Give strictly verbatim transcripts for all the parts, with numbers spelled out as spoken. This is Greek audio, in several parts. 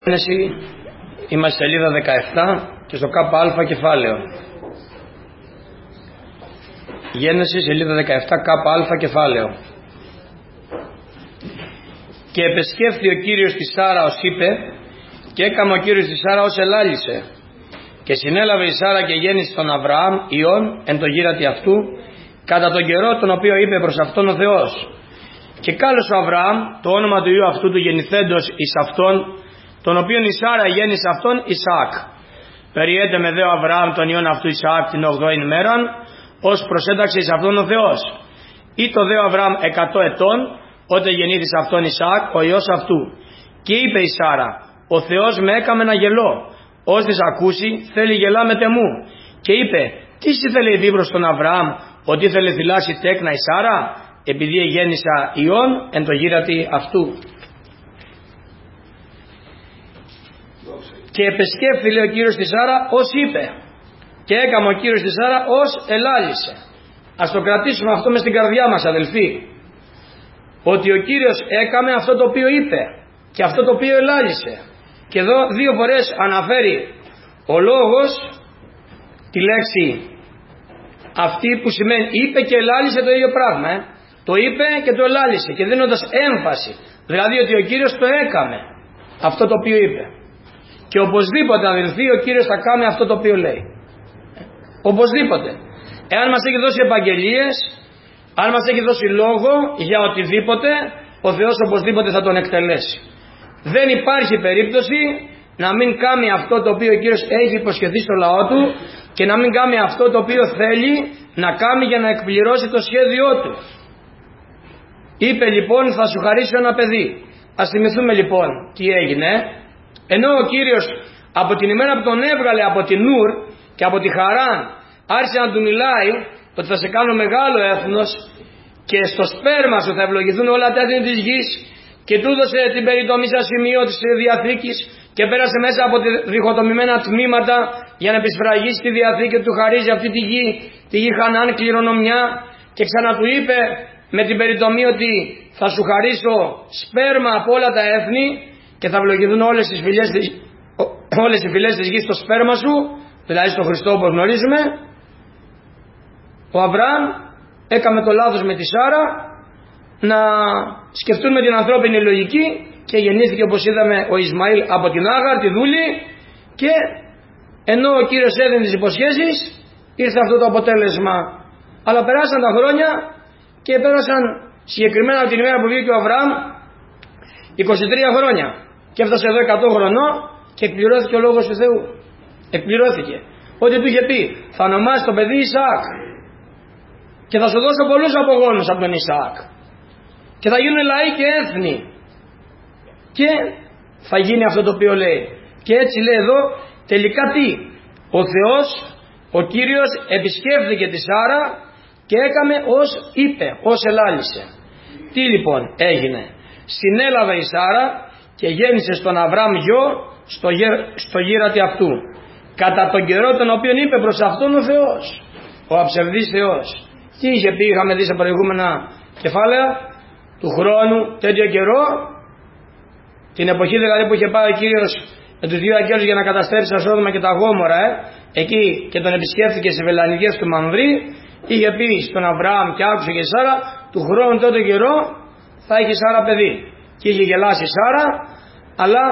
Γένεση, είμαστε σελίδα δεκαεπτά και στο ΚΑ κεφάλαιο. Γένεση, σελίδα δεκαεπτά, ΚΑ κεφάλαιο. Και επεσκέφθη ο Κύριος τη Σάρα ως είπε, και έκαμε ο Κύριος τη Σάρα ως ελάλησε. Και συνέλαβε η Σάρα και γέννησε τον Αβραάμ Υιόν εν το γύρατι αυτού, κατά τον καιρό τον οποίο είπε προς αυτόν ο Θεός. Και κάλεσε ο Αβραάμ το όνομα του Υιού αυτού του γεννηθέντος εις αυτόν, τον οποίον η Σάρα γέννησε αυτόν Ισαάκ. Περιέται με δε ο Αβραάμ τον Υιόν αυτού Ισαάκ την ογδόην ημέραν, ως προσέταξε εις αυτόν ο Θεός. Ή το δε ο Αβραάμ εκατό ετών, ότε γεννήθησε αυτόν Ισαάκ ο Υιός αυτού. Και είπε η Σάρα, ο Θεός με έκαμε να γελώ, ως της ακούσει θέλει γελά με τεμού. Και είπε, τι ήθελε η προς τον Αβραάμ, ότι ήθελε θυλάσει τέκνα η Σάρα, επειδή γέννησα Υιόν εν το γύρατι αυτού. Και επεσκέφθη, λέει ο Κύριος τη Σάρα, ως είπε. Και έκαμε ο Κύριος τη Σάρα ως ελάλησε. Ας το κρατήσουμε αυτό μες στην καρδιά μας, αδελφοί. Ότι ο Κύριος έκαμε αυτό το οποίο είπε και αυτό το οποίο ελάλησε. Και εδώ δύο φορές αναφέρει ο λόγος τη λέξη αυτή που σημαίνει είπε και ελάλησε το ίδιο πράγμα. Ε. Το είπε και το ελάλησε και δίνοντας έμφαση. Δηλαδή ότι ο Κύριος το έκαμε αυτό το οποίο είπε. Και οπωσδήποτε, αδελφοί, ο Κύριος θα κάνει αυτό το οποίο λέει. Οπωσδήποτε. Εάν μας έχει δώσει επαγγελίες, αν μας έχει δώσει λόγο για οτιδήποτε, ο Θεός οπωσδήποτε θα τον εκτελέσει. Δεν υπάρχει περίπτωση να μην κάνει αυτό το οποίο ο Κύριος έχει υποσχεθεί στο λαό του και να μην κάνει αυτό το οποίο θέλει να κάνει για να εκπληρώσει το σχέδιό του. Είπε λοιπόν, θα σου χαρίσω ένα παιδί. Ας θυμηθούμε λοιπόν τι έγινε. Ενώ ο Κύριος από την ημέρα που τον έβγαλε από την Ουρ και από τη Χαράν άρχισε να του μιλάει ότι θα σε κάνω μεγάλο έθνος και στο σπέρμα σου θα ευλογηθούν όλα τα έθνη της γης, και του έδωσε την περιτομή σαν σημείο της Διαθήκης και πέρασε μέσα από διχοτομημένα τμήματα για να επισφραγίσει τη Διαθήκη και του χαρίζει αυτή τη γη, τη γη Χανάν κληρονομιά, και ξανά του είπε με την περιτομή ότι θα σου χαρίσω σπέρμα από όλα τα έθνη και θα ευλογηθούν όλες τις φυλές της, όλες οι φυλές της γης στο σπέρμα σου, δηλαδή στο Χριστό όπως γνωρίζουμε. Ο Αβραάμ έκαμε το λάθος με τη Σάρα να σκεφτούν με την ανθρώπινη λογική και γεννήθηκε, όπως είδαμε, ο Ισμαήλ από την Άγαρ, τη δούλη, και ενώ ο Κύριος έδινε τις υποσχέσεις ήρθε αυτό το αποτέλεσμα. Αλλά περάσαν τα χρόνια και πέρασαν συγκεκριμένα από την ημέρα που βγήκε ο Αβραάμ είκοσι τρία χρόνια και έφτασε εδώ εκατό χρονών και εκπληρώθηκε ο λόγος του Θεού. Εκπληρώθηκε ότι του είχε πει, θα ονομάσει το παιδί Ισαάκ και θα σου δώσω πολλούς απογόνους από τον Ισαάκ και θα γίνουν λαοί και έθνη, και θα γίνει αυτό το οποίο λέει. Και έτσι λέει εδώ τελικά τι, ο Θεός, ο Κύριος επισκέφθηκε τη Σάρα και έκαμε ως είπε, ως ελάλησε. Τι λοιπόν έγινε? Συνέλαβε η Σάρα και γέννησε στον Αβραάμ γιο στο, γε, στο γύρατι αυτού, κατά τον καιρό τον οποίον είπε προς αυτόν ο Θεός, ο αψευδής Θεός. Τι είχε πει, είχαμε δει σε προηγούμενα κεφάλαια, του χρόνου τέτοιο καιρό, την εποχή δηλαδή που είχε πάει ο Κύριος με τους δύο αγγέλους για να καταστρέψει τα Σόδομα και τα Γόμορα, ε, εκεί και τον επισκέφθηκε σε βελανικές του Μανδρή, είχε πει στον Αβραάμ και άκουσε και η Σάρα, του χρόνου τότε καιρό θα έχει Σάρα παιδί. Και είχε γελάσει η Σάρα, αλλά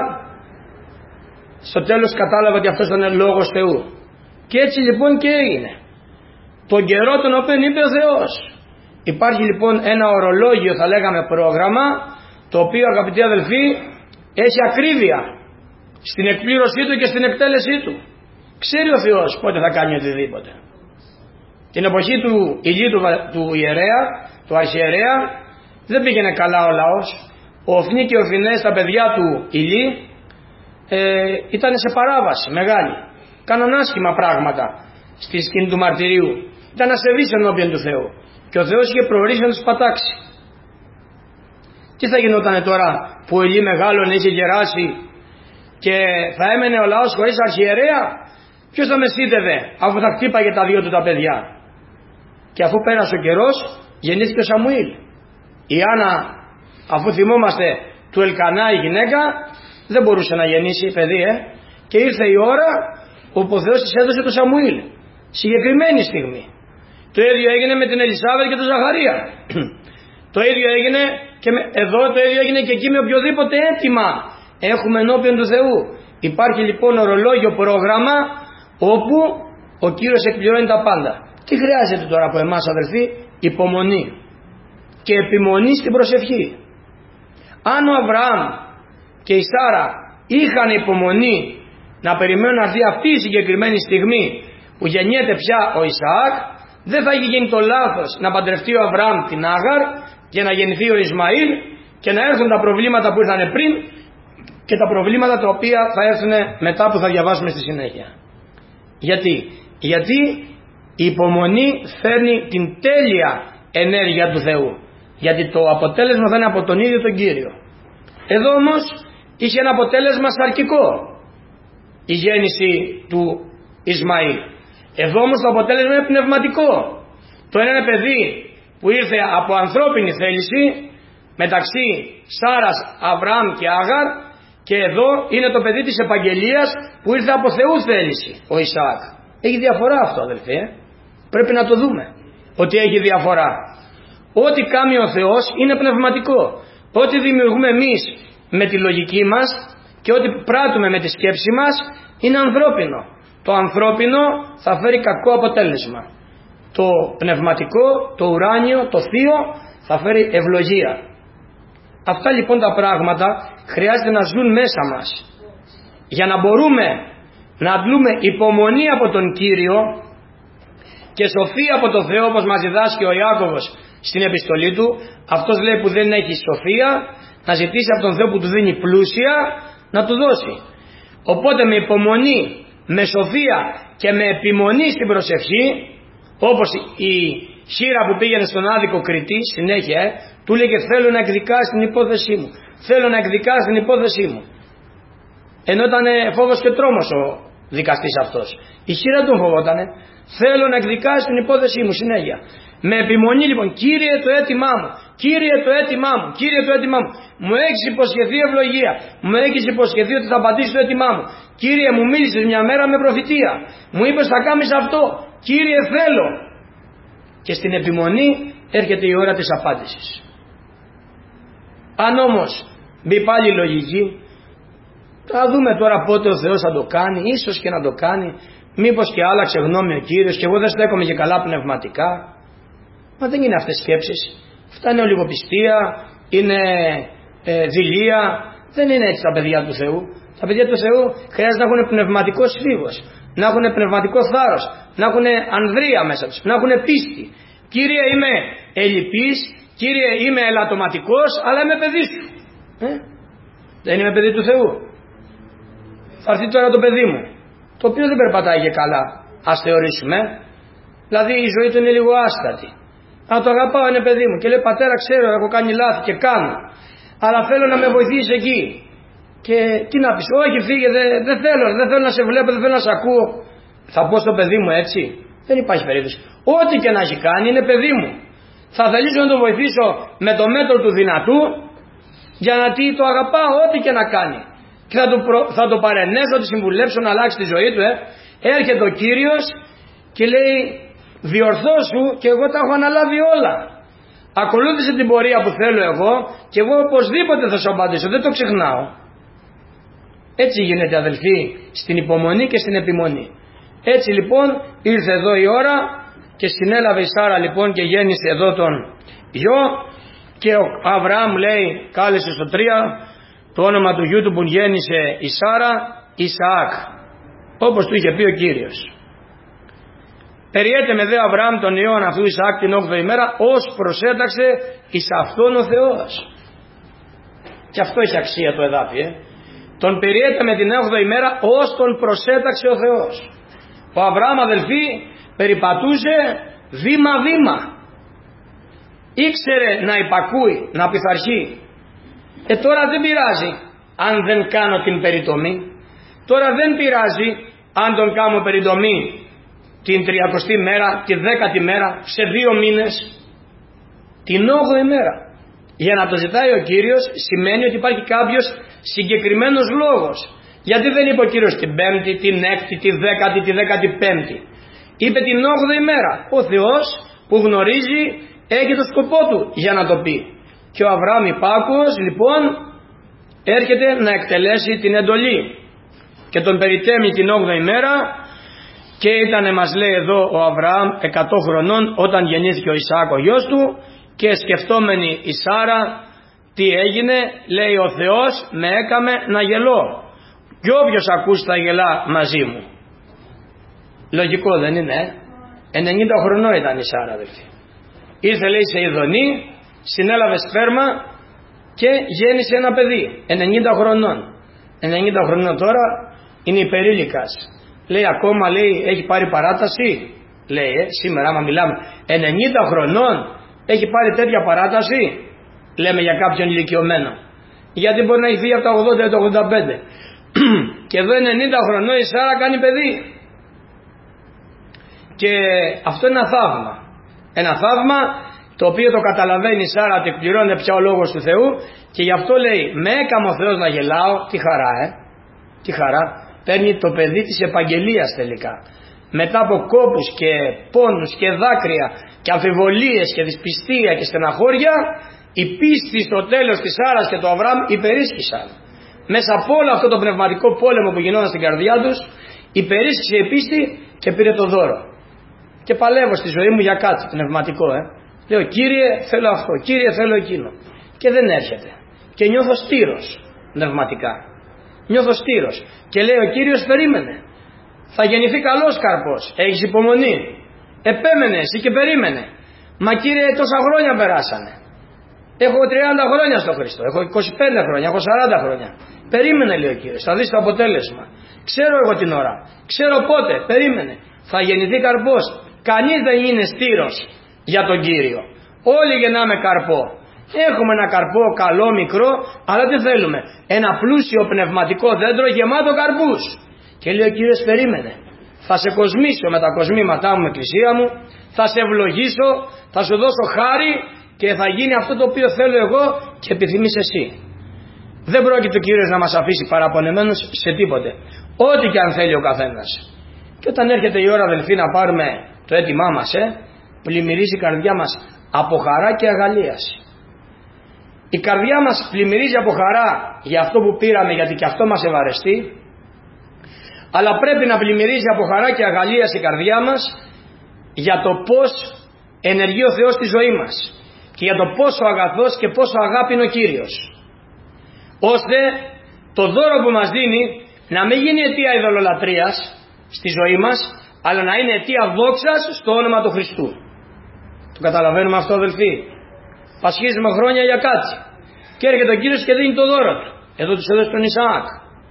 στο τέλος κατάλαβε ότι αυτός ήταν λόγος Θεού. Και έτσι λοιπόν και έγινε. Τον καιρό τον οποίο είπε ο Θεός. Υπάρχει λοιπόν ένα ορολόγιο, θα λέγαμε πρόγραμμα, το οποίο, αγαπητοί αδελφοί, έχει ακρίβεια στην εκπλήρωσή του και στην εκτέλεσή του. Ξέρει ο Θεός πότε θα κάνει οτιδήποτε. Την εποχή του Ηλί του, του ιερέα, του αρχιερέα, δεν πήγαινε καλά ο λαός. Ο Οφνί και ο Φινές, τα παιδιά του Ηλί, ε, ήταν σε παράβαση μεγάλη. Κάναν άσχημα πράγματα στη σκηνή του μαρτυρίου. Ήταν ασεβείς ενώπιον του Θεού. Και ο Θεός είχε προορίσει να τους πατάξει. Τι θα γινόταν τώρα που ο Ηλί μεγάλωνε, είχε γεράσει και θα έμενε ο λαός χωρίς αρχιερέα? Ποιος θα μεσίτευε αφού θα χτύπαγε τα δύο του τα παιδιά? Και αφού πέρασε ο καιρός γεννήθηκε ο Σαμουήλ. Η Άννα, αφού θυμόμαστε, του Ελκανά η γυναίκα, δεν μπορούσε να γεννήσει παιδί, ε? Και ήρθε η ώρα όπου ο Θεός της έδωσε το Σαμουήλ. Συγκεκριμένη στιγμή. Το ίδιο έγινε με την Ελισάβετ και τον Ζαχαρία. Το ίδιο έγινε και με, εδώ το ίδιο έγινε και εκεί με οποιοδήποτε αίτημα έχουμε ενώπιον του Θεού. Υπάρχει λοιπόν ορολόγιο πρόγραμμα όπου ο Κύριος εκπληρώνει τα πάντα. Τι χρειάζεται τώρα από εμάς, αδελφοί? Υπομονή και επιμονή στην προσευχή. Αν ο Αβραάμ και η Σάρα είχαν υπομονή να περιμένουν να έρθει αυτή η συγκεκριμένη στιγμή που γεννιέται πια ο Ισαάκ, δεν θα είχε γίνει το λάθος να παντρευτεί ο Αβραάμ την Άγαρ και να γεννηθεί ο Ισμαήλ και να έρθουν τα προβλήματα που ήρθαν πριν και τα προβλήματα τα οποία θα έρθουν μετά, που θα διαβάσουμε στη συνέχεια. Γιατί? Γιατί η υπομονή φέρνει την τέλεια ενέργεια του Θεού. Γιατί το αποτέλεσμα θα είναι από τον ίδιο τον Κύριο. Εδώ όμως είχε ένα αποτέλεσμα σαρκικό η γέννηση του Ισμαήλ. Εδώ όμως το αποτέλεσμα είναι πνευματικό. Το ένα είναι παιδί που ήρθε από ανθρώπινη θέληση μεταξύ Σάρας, Αβραάμ και Άγαρ, και εδώ είναι το παιδί της επαγγελίας που ήρθε από Θεού θέληση, ο Ισαάκ. Έχει διαφορά αυτό, αδελφοί, ε? Πρέπει να το δούμε ότι έχει διαφορά. Ό,τι κάνει ο Θεός είναι πνευματικό. Ό,τι δημιουργούμε εμείς με τη λογική μας και ό,τι πράττουμε με τη σκέψη μας είναι ανθρώπινο. Το ανθρώπινο θα φέρει κακό αποτέλεσμα. Το πνευματικό, το ουράνιο, το θείο θα φέρει ευλογία. Αυτά λοιπόν τα πράγματα χρειάζεται να ζουν μέσα μας για να μπορούμε να αντλούμε υπομονή από τον Κύριο και σοφία από τον Θεό, όπως μας διδάσκει ο Ιάκωβος στην επιστολή του. Αυτός λέει που δεν έχει σοφία να ζητήσει από τον Θεό που του δίνει πλούσια να του δώσει. Οπότε με υπομονή, με σοφία και με επιμονή στην προσευχή, όπως η χήρα που πήγαινε στον άδικο κριτή συνέχεια, ε, του λέγε θέλω να εκδικάσει την υπόθεσή μου, θέλω να εκδικάσει την υπόθεσή μου, ενώ ήταν φόβος και τρόμος ο δικαστής αυτός. Η χήρα του φοβότανε, θέλω να εκδικάσει την υπόθεσή μου συνέχεια. Με επιμονή λοιπόν, Κύριε το αίτημά μου, Κύριε το αίτημά μου, Κύριε το αίτημά μου, μου έχεις υποσχεθεί ευλογία, μου έχεις υποσχεθεί ότι θα απαντήσεις το αίτημά μου, Κύριε μου μίλησες μια μέρα με προφητεία, μου είπες θα κάνεις αυτό, Κύριε θέλω. Και στην επιμονή έρχεται η ώρα της απάντησης. Αν όμως μπει πάλι η λογική, θα δούμε τώρα πότε ο Θεός θα το κάνει, ίσως και να το κάνει, μήπως και άλλαξε γνώμη ο Κύριος και εγώ δεν στέκομαι και καλά πνευματικά. Μα δεν είναι αυτές σκέψεις. Αυτά είναι ολιγοπιστία, είναι ε, δειλία. Δεν είναι έτσι τα παιδιά του Θεού. Τα παιδιά του Θεού χρειάζεται να έχουν πνευματικό σφίγος, να έχουν πνευματικό θάρρος, να έχουν ανδρεία μέσα τους, να έχουν πίστη. Κύριε είμαι ελλειπής, Κύριε είμαι ελαττωματικός, αλλά είμαι παιδί σου. Ε? Δεν είμαι παιδί του Θεού. Θα έρθει τώρα το παιδί μου, το οποίο δεν περπατάει και καλά, ας θεωρήσουμε. Δηλαδή η ζωή του είναι λίγο άστατη. Αν το αγαπάω, είναι παιδί μου και λέει πατέρα ξέρω έχω κάνει λάθη και κάνω, αλλά θέλω να με βοηθήσει εκεί. Και τι να πεις, όχι φύγε, δεν, δεν θέλω, δεν θέλω να σε βλέπω, δεν θέλω να σε ακούω. Θα πω στο παιδί μου έτσι? Δεν υπάρχει περίπτωση. Ό,τι και να έχει κάνει είναι παιδί μου. Θα θελήσω να το βοηθήσω με το μέτρο του δυνατού, για να τι το αγαπάω ό,τι και να κάνει. Και θα το, προ, θα το παρενέσω, θα τη συμβουλέψω να αλλάξει τη ζωή του. Ε. Έρχεται ο Κύριος και λέει διορθώσου και εγώ τα έχω αναλάβει όλα. Ακολούθησε την πορεία που θέλω εγώ και εγώ οπωσδήποτε θα σου απαντήσω, δεν το ξεχνάω. Έτσι γίνεται αδελφοί στην υπομονή και στην επιμονή. Έτσι λοιπόν ήρθε εδώ η ώρα και συνέλαβε η Σάρα λοιπόν και γέννησε εδώ τον γιο, και ο Αβραάμ λέει κάλεσε στο τρία το όνομα του γιού του που γέννησε η Σάρα Ισαάκ, όπως του είχε πει ο Κύριος. Περιέται με δε Αβραάμ τον ιόν αυτού Ισαάκ την όγδοη ημέρα, ως προσέταξε εις αυτόν ο Θεός. Και αυτό έχει αξία το εδάφι, ε. Τον περιέται με την όγδοη ημέρα, ως τον προσέταξε ο Θεός. Ο Αβραάμ αδελφοί περιπατούσε βήμα-βήμα. Ήξερε να υπακούει, να πειθαρχεί. Ε τώρα δεν πειράζει αν δεν κάνω την περιτομή. Τώρα δεν πειράζει αν τον κάνω περιτομή την τριακοστή μέρα, τη δέκατη μέρα, σε δύο μήνες, την όγδοη μέρα. Για να το ζητάει ο Κύριος σημαίνει ότι υπάρχει κάποιος συγκεκριμένος λόγος. Γιατί δεν είπε ο Κύριος την Πέμπτη, την Έκτη, τη Δέκατη, τη Δέκατη Πέμπτη. Είπε την όγδοη μέρα. Ο Θεός που γνωρίζει έχει το σκοπό του για να το πει. Και ο Αβραάμ υπάκουος λοιπόν έρχεται να εκτελέσει την εντολή. Και τον περιτέμει την όγδοη μέρα και ήταν, μας λέει εδώ ο Αβραάμ, εκατό χρονών όταν γεννήθηκε ο Ισαάκ ο γιος του, και σκεφτόμενη η Σάρα τι έγινε, λέει ο Θεός με έκαμε να γελώ. Και όποιος ακούσει θα γελά μαζί μου. Λογικό δεν είναι, ε? ενενήντα χρονών ήταν η Σάρα, αδελφοί. Ήρθε λέει σε ειδονή, συνέλαβε σπέρμα και γέννησε ένα παιδί ενενήντα χρονών. ενενήντα χρονών τώρα είναι υπερήλικας. Λέει ακόμα, λέει, έχει πάρει παράταση. Λέει ε, σήμερα άμα μιλάμε ενενήντα χρονών έχει πάρει τέτοια παράταση. Λέμε για κάποιον ηλικιωμένο. Γιατί μπορεί να έχει φύγει από τα ογδόντα ή τα ογδόντα πέντε. Και εδώ ενενήντα χρονών η Σάρα κάνει παιδί. Και αυτό είναι ένα θαύμα. Ένα θαύμα το οποίο το καταλαβαίνει η Σάρα ότι εκπληρώνεται πια ο λόγος του Θεού. Και γι' αυτό λέει με έκαμε ο Θεός να γελάω. Τι χαρά, ε! Τι χαρά! Παίρνει το παιδί της επαγγελίας τελικά. Μετά από κόπους και πόνους και δάκρυα και αμφιβολίες και δυσπιστία και στεναχώρια, η πίστη στο τέλος της Σάρας και του Αβραάμ υπερίσχυσαν. Μέσα από όλο αυτό το πνευματικό πόλεμο που γινόταν στην καρδιά τους, υπερίσχυσε η πίστη και πήρε το δώρο. Και παλεύω στη ζωή μου για κάτι πνευματικό, ε. Λέω Κύριε θέλω αυτό, Κύριε θέλω εκείνο. Και δεν έρχεται. Και νιώθω στήρος πνευματικά. Νιώθω στήρος. Και λέει ο Κύριος περίμενε. Θα γεννηθεί καλός καρπός. Έχεις υπομονή. Επέμενε εσύ και περίμενε. Μα Κύριε τόσα χρόνια περάσανε. Έχω τριάντα χρόνια στο Χριστό. Έχω είκοσι πέντε χρόνια. Έχω σαράντα χρόνια. Περίμενε λέει ο Κύριος. Θα δεις το αποτέλεσμα. Ξέρω εγώ την ώρα. Ξέρω πότε. Περίμενε. Θα γεννηθεί καρπός. Κανείς δεν είναι στήρος για τον Κύριο. Όλοι γεννάμε καρπό. Έχουμε ένα καρπό καλό μικρό, αλλά τι θέλουμε? Ένα πλούσιο πνευματικό δέντρο γεμάτο καρπούς. Και λέει ο Κύριος περίμενε. Θα σε κοσμήσω με τα κοσμήματά μου, με εκκλησία μου. Θα σε ευλογήσω. Θα σου δώσω χάρη και θα γίνει αυτό το οποίο θέλω εγώ και επιθυμείς εσύ. Δεν πρόκειται ο Κύριος να μας αφήσει παραπονεμένους σε τίποτε. Ό,τι και αν θέλει ο καθένας. Και όταν έρχεται η ώρα, αδελφοί, να πάρουμε το αίτημά μας, ε, πλημμυρίζει η καρδιά μας από χαρά και αγαλίαση. Η καρδιά μας πλημμυρίζει από χαρά για αυτό που πήραμε, γιατί και αυτό μας ευαρεστεί, αλλά πρέπει να πλημμυρίζει από χαρά και αγαλίαση η καρδιά μας για το πώς ενεργεί ο Θεός στη ζωή μας και για το πόσο αγαθός και πόσο αγάπη είναι ο Κύριος, ώστε το δώρο που μας δίνει να μην γίνει αιτία ειδωλολατρίας στη ζωή μας, αλλά να είναι αιτία δόξας στο όνομα του Χριστού. Το καταλαβαίνουμε αυτό, αδελφοί? Πασχίζουμε χρόνια για κάτι και έρχεται ο Κύριος και δίνει το δώρο του. Εδώ τους έδωσε τον Ισαάκ.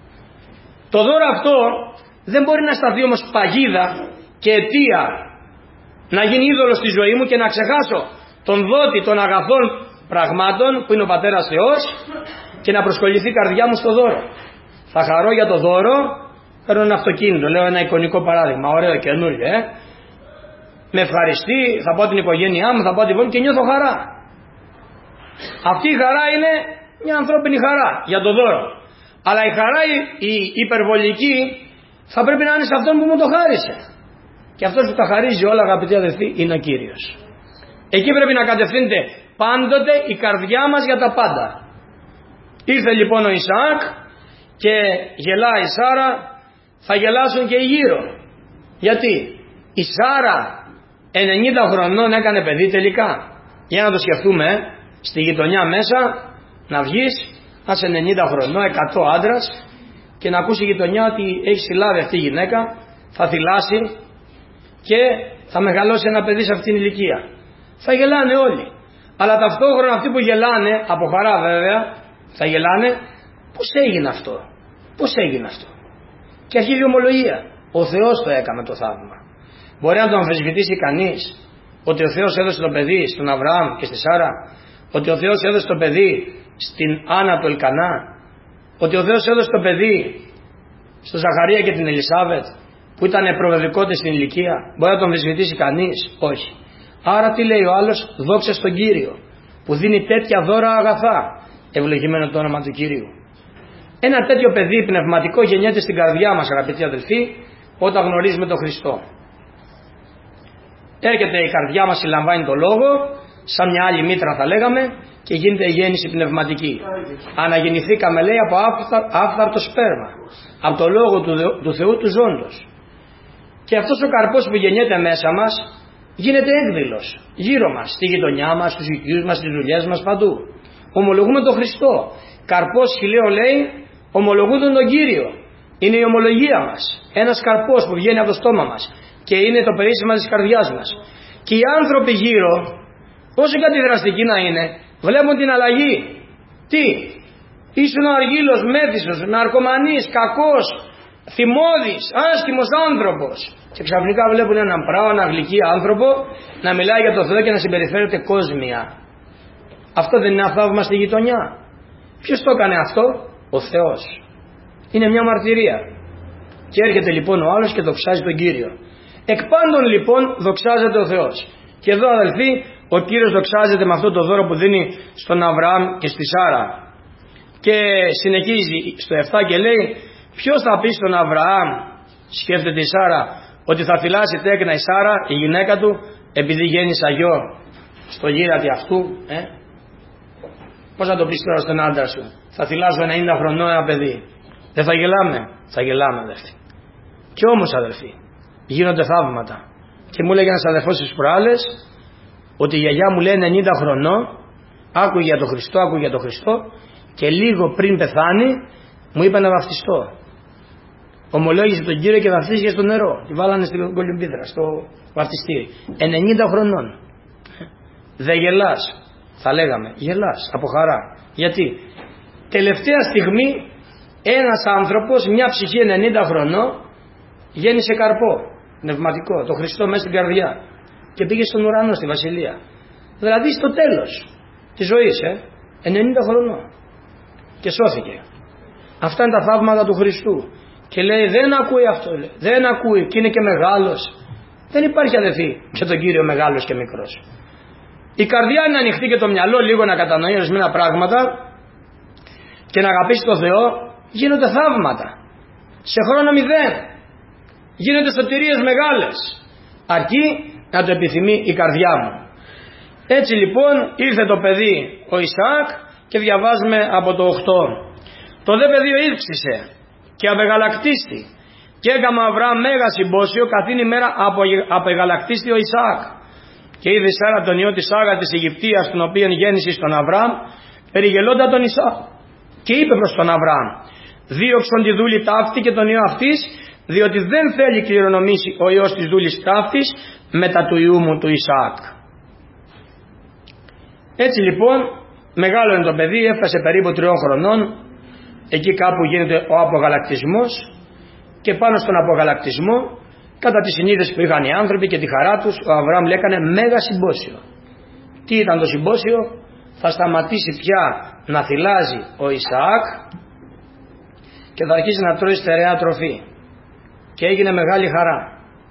Το δώρο αυτό δεν μπορεί να σταθεί όμως παγίδα και αιτία να γίνει είδωλο στη ζωή μου και να ξεχάσω τον δότη των αγαθών πραγμάτων που είναι ο Πατέρας Θεός και να προσκοληθεί η καρδιά μου στο δώρο. Θα χαρώ για το δώρο, παίρνω ένα αυτοκίνητο, λέω ένα εικονικό παράδειγμα, ωραίο καινούριο, ε. με ευχαριστεί, θα πάω την οικογένειά μου, θα πάω την πόλη και νιώθω χαρά. Αυτή η χαρά είναι μια ανθρώπινη χαρά για το δώρο. Αλλά η χαρά η υπερβολική θα πρέπει να είναι σε αυτόν που μου το χάρισε. Και αυτός που τα χαρίζει όλα, αγαπητοί αδελφοί, είναι ο Κύριος. Εκεί πρέπει να κατευθύνεται πάντοτε η καρδιά μας για τα πάντα. Ήρθε λοιπόν ο Ισαάκ και γελάει η Σάρα, θα γελάσουν και οι γύρω. Γιατί η Σάρα ενενήντα χρονών έκανε παιδί τελικά? Για να το σκεφτούμε, ε. Στη γειτονιά μέσα να βγεις, να είσαι ενενήντα χρονών, εκατό άντρας, και να ακούσει η γειτονιά ότι έχει συλλάβει αυτή η γυναίκα, θα θυλάσει και θα μεγαλώσει ένα παιδί σε αυτήν την ηλικία. Θα γελάνε όλοι. Αλλά ταυτόχρονα αυτοί που γελάνε, από χαρά βέβαια, θα γελάνε, πώς έγινε αυτό, πώς έγινε αυτό. Και αρχίζει η ομολογία. Ο Θεός το έκανε το θαύμα. Μπορεί να το αμφισβητήσει κανείς ότι ο Θεός έδωσε το παιδί στον Αβραάμ και στη Σάρα, ότι ο Θεός έδωσε το παιδί στην Άννα του Ελκανά, ότι ο Θεός έδωσε το παιδί στον Ζαχαρία και την Ελισάβετ που ήταν προβεβικότες στην ηλικία? Μπορεί να το αμφισβητήσει κανείς? Όχι. Άρα τι λέει ο άλλος? Δόξα στον Κύριο. που δίνει τέτοια δώρα αγαθά, ευλογημένο το όνομα του Κυρίου. Ένα τέτοιο παιδί πνευματικό γεννιέται στην καρδιά μας, αγαπητοί αδελφοί, όταν γνωρίζουμε τον Χριστό. Έρχεται η καρδιά μας, συλλαμβάνει το λόγο, σαν μια άλλη μήτρα θα λέγαμε, και γίνεται η γέννηση πνευματική. Αναγεννηθήκαμε, λέει, από άφθαρτο σπέρμα, από το λόγο του, του Θεού του ζώντος. Και αυτός ο καρπός που γεννιέται μέσα μας γίνεται έκδηλος γύρω μας, στη γειτονιά μας, στους οικείους μας, στις δουλειές μας, παντού. Ομολογούμε τον Χριστό. Καρπός χιλαίο, λέει, ομολογούντον τον Κύριο. Είναι η ομολογία μας. Ένας καρπός που βγαίνει από το στόμα μας και είναι το περίσσημα της καρδιάς μας. Και οι άνθρωποι γύρω, όσο και αντιδραστικοί να είναι, βλέπουν την αλλαγή. Τι? Ήσουν ο αργύλος, μέθησος, ναρκωμανής, κακός, θυμώδης, άσχημος άνθρωπος. Και ξαφνικά βλέπουν έναν πράο, έναν γλυκύ άνθρωπο να μιλάει για το Θεό και να συμπεριφέρεται κόσμια. Αυτό δεν είναι ένα θαύμα στη γειτονιά? Ποιος το έκανε αυτό? Ο Θεός. Είναι μια μαρτυρία. Και έρχεται λοιπόν ο άλλος και δοξάζει τον Κύριο. Εκ πάντων λοιπόν δοξάζεται ο Θεός. Και εδώ, αδελφοί, ο Κύριος δοξάζεται με αυτό το δώρο που δίνει στον Αβραάμ και στη Σάρα. Και συνεχίζει στο επτά και λέει, ποιος θα πει στον Αβραάμ, σκέφτεται η Σάρα, ότι θα θυλάσει τέκνα η Σάρα, η γυναίκα του, επειδή γέννησα γιο στο γύρατι αυτού? ε? Πώς θα το πεις τώρα στον άντρα σου? Θα θυλάσω ενενήντα χρονών ένα παιδί? Δεν θα γελάμε? Θα γελάμε, αδελφοί. Κι όμως, αδελφοί, γίνονται θαύματα. Και μου έλεγε ένας αδελφός στις προάλλες ότι η γιαγιά μου λέει ενενήντα χρονών, άκουγε για τον Χριστό, άκουγε για τον Χριστό, και λίγο πριν πεθάνει μου είπε να βαφτιστώ. Ομολόγησε τον Κύριο και βαφτίστηκε στο νερό. Τη βάλανε στην κολυμπίδρα, στο βαφτιστήρι. ενενήντα χρονών. Δεν γελάς? Θα λέγαμε, γελάς από χαρά. Γιατί τελευταία στιγμή ένας άνθρωπος, μια ψυχή ενενήντα χρονών, γέννησε καρπό πνευματικό, το Χριστό μέσα στην καρδιά, και πήγε στον ουρανό, στη βασιλεία. Δηλαδή στο τέλος της ζωής, ε, ενενήντα χρονών, και σώθηκε. Αυτά είναι τα θαύματα του Χριστού. Και λέει, δεν ακούει αυτό, λέει. Δεν ακούει, και είναι και μεγάλος. Δεν υπάρχει, αδελφοί, και τον Κύριο μεγάλος και μικρός. Η καρδιά είναι ανοιχτή και το μυαλό λίγο να κατανοεί ορισμένα πράγματα και να αγαπήσει τον Θεό, γίνονται θαύματα. Σε χρόνο μηδέν γίνονται σωτηρίες μεγάλες, αρκεί να το επιθυμεί η καρδιά μου. Έτσι λοιπόν ήρθε το παιδί ο Ισαάκ και διαβάζουμε από το οκτώ. Το δε παιδί ύψησε και απεγαλακτίστη και έκαμε Αβραάμ μέγα συμπόσιο καθήν ημέρα απεγαλακτίστη ο Ισαάκ. Και είδε η Σάρα τον ιό της Άγα της Αιγυπτίας, τον οποίον γέννησε στον Αβραάμ, περιγελώντα τον Ισαάκ. Και είπε προς τον Αβραάμ, δίωξον τη δούλη ταύτη και τον ιό αυτής, διότι δεν θέλει κληρονομήσει ο ιός της δούλης ταύτης μετά του ιού μου του Ισαάκ. Έτσι λοιπόν μεγάλο είναι το παιδί, έφτασε περίπου τριών χρονών, εκεί κάπου γίνεται ο απογαλακτισμός, και πάνω στον απογαλακτισμό, κατά τη συνείδηση που είχαν οι άνθρωποι και τη χαρά τους, ο Αβραάμ έκανε μέγα συμπόσιο. Τι ήταν το συμπόσιο? Θα σταματήσει πια να θυλάζει ο Ισαάκ και θα αρχίσει να τρώει στερεά τροφή. Και έγινε μεγάλη χαρά.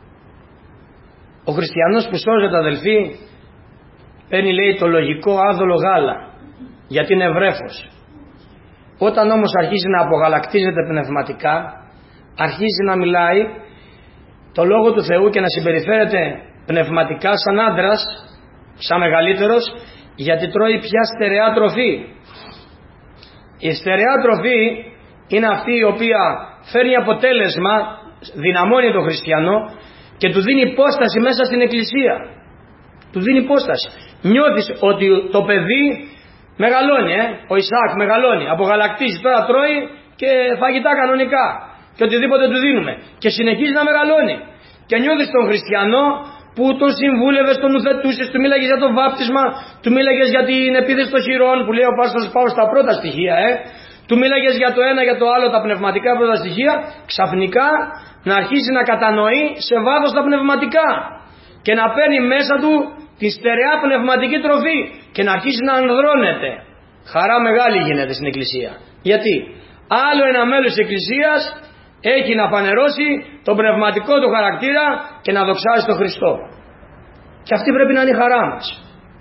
Ο χριστιανός που σώζεται, αδελφοί, παίρνει, λέει, το λογικό άδολο γάλα, γιατί είναι βρέφος. Όταν όμως αρχίζει να απογαλακτίζεται πνευματικά, αρχίζει να μιλάει το Λόγο του Θεού και να συμπεριφέρεται πνευματικά σαν άντρας, σαν μεγαλύτερος, γιατί τρώει πια στερεά τροφή. Η στερεά τροφή είναι αυτή η οποία φέρνει αποτέλεσμα, δυναμώνει τον χριστιανό και του δίνει υπόσταση μέσα στην εκκλησία. Του δίνει υπόσταση. Νιώθεις ότι το παιδί μεγαλώνει, ε? ο Ισαάκ μεγαλώνει, απογαλακτίζει, τώρα τρώει και φαγητά κανονικά και οτιδήποτε του δίνουμε και συνεχίζει να μεγαλώνει. Και νιώθεις τον χριστιανό που τον συμβούλευες, τον ουθετούσες, του μίλαγες για το βάπτισμα, του μίλαγες για την επίθεση των χειρών που λέει ο Πάστος Πάω στα πρώτα στοιχεία, ε? του μίλαγες για το ένα για το άλλο, τα πνευματικά πρώτα στοιχεία, ξαφνικά να αρχίσει να κατανοεί σε βάθος τα πνευματικά και να παίρνει μέσα του τη στερεά πνευματική τροφή και να αρχίσει να ανδρώνεται. Χαρά μεγάλη γίνεται στην εκκλησία. Γιατί άλλο ένα μέλος της εκκλησίας έχει να φανερώσει τον πνευματικό του χαρακτήρα και να δοξάζει τον Χριστό. Και αυτή πρέπει να είναι η χαρά μας.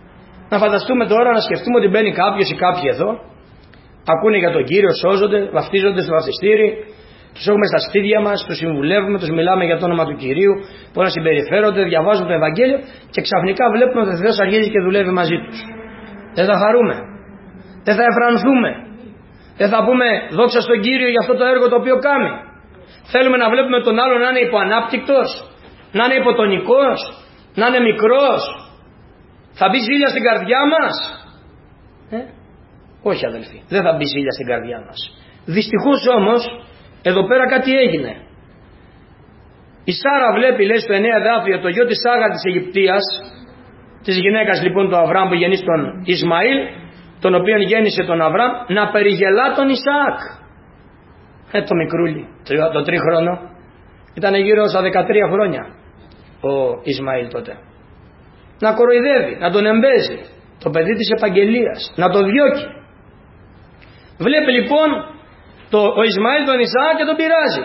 Να φανταστούμε τώρα, να σκεφτούμε ότι μπαίνει κάποιος ή κάποιοι εδώ, ακούνε για τον Κύριο, σώζονται, βαφτίζονται στο βαφτιστήρι, τους έχουμε στα σπίτια μας, τους συμβουλεύουμε, τους μιλάμε για το όνομα του Κυρίου, πώς να συμπεριφέρονται, διαβάζουν το Ευαγγέλιο και ξαφνικά βλέπουμε ότι ο Θεός αρχίζει και δουλεύει μαζί τους. Δεν θα χαρούμε, δεν θα εφρανθούμε, δεν θα πούμε δόξα στον Κύριο για αυτό το έργο το οποίο κάνει. Θέλουμε να βλέπουμε τον άλλον να είναι υποανάπτυκτος, να είναι υποτονικός, να είναι μικρός. Θα μπει ζήλια στην καρδιά μας? Ε? Όχι αδελφοί, δεν θα μπει ζήλια στην καρδιά μας. Δυστυχώς όμως εδώ πέρα κάτι έγινε. Η Σάρα βλέπει, λέει στο εννέα εδάφιο, το γιο της Άγαρ της Αιγυπτίας, της γυναίκας λοιπόν του Αβραάμ που γεννήσει τον Ισμαήλ, τον οποίον γέννησε τον Αβραάμ, να περιγελά τον Ισαάκ. Ε, το μικρούλι, το τρίχρονο, ήταν γύρω στα δεκατρία χρόνια ο Ισμαήλ τότε. Να κοροϊδεύει, να τον εμπέζει, το παιδί της επαγγελίας, να το διώκει. Βλέπει λοιπόν το, ο Ισμαήλ τον Ισαάκ και τον πειράζει.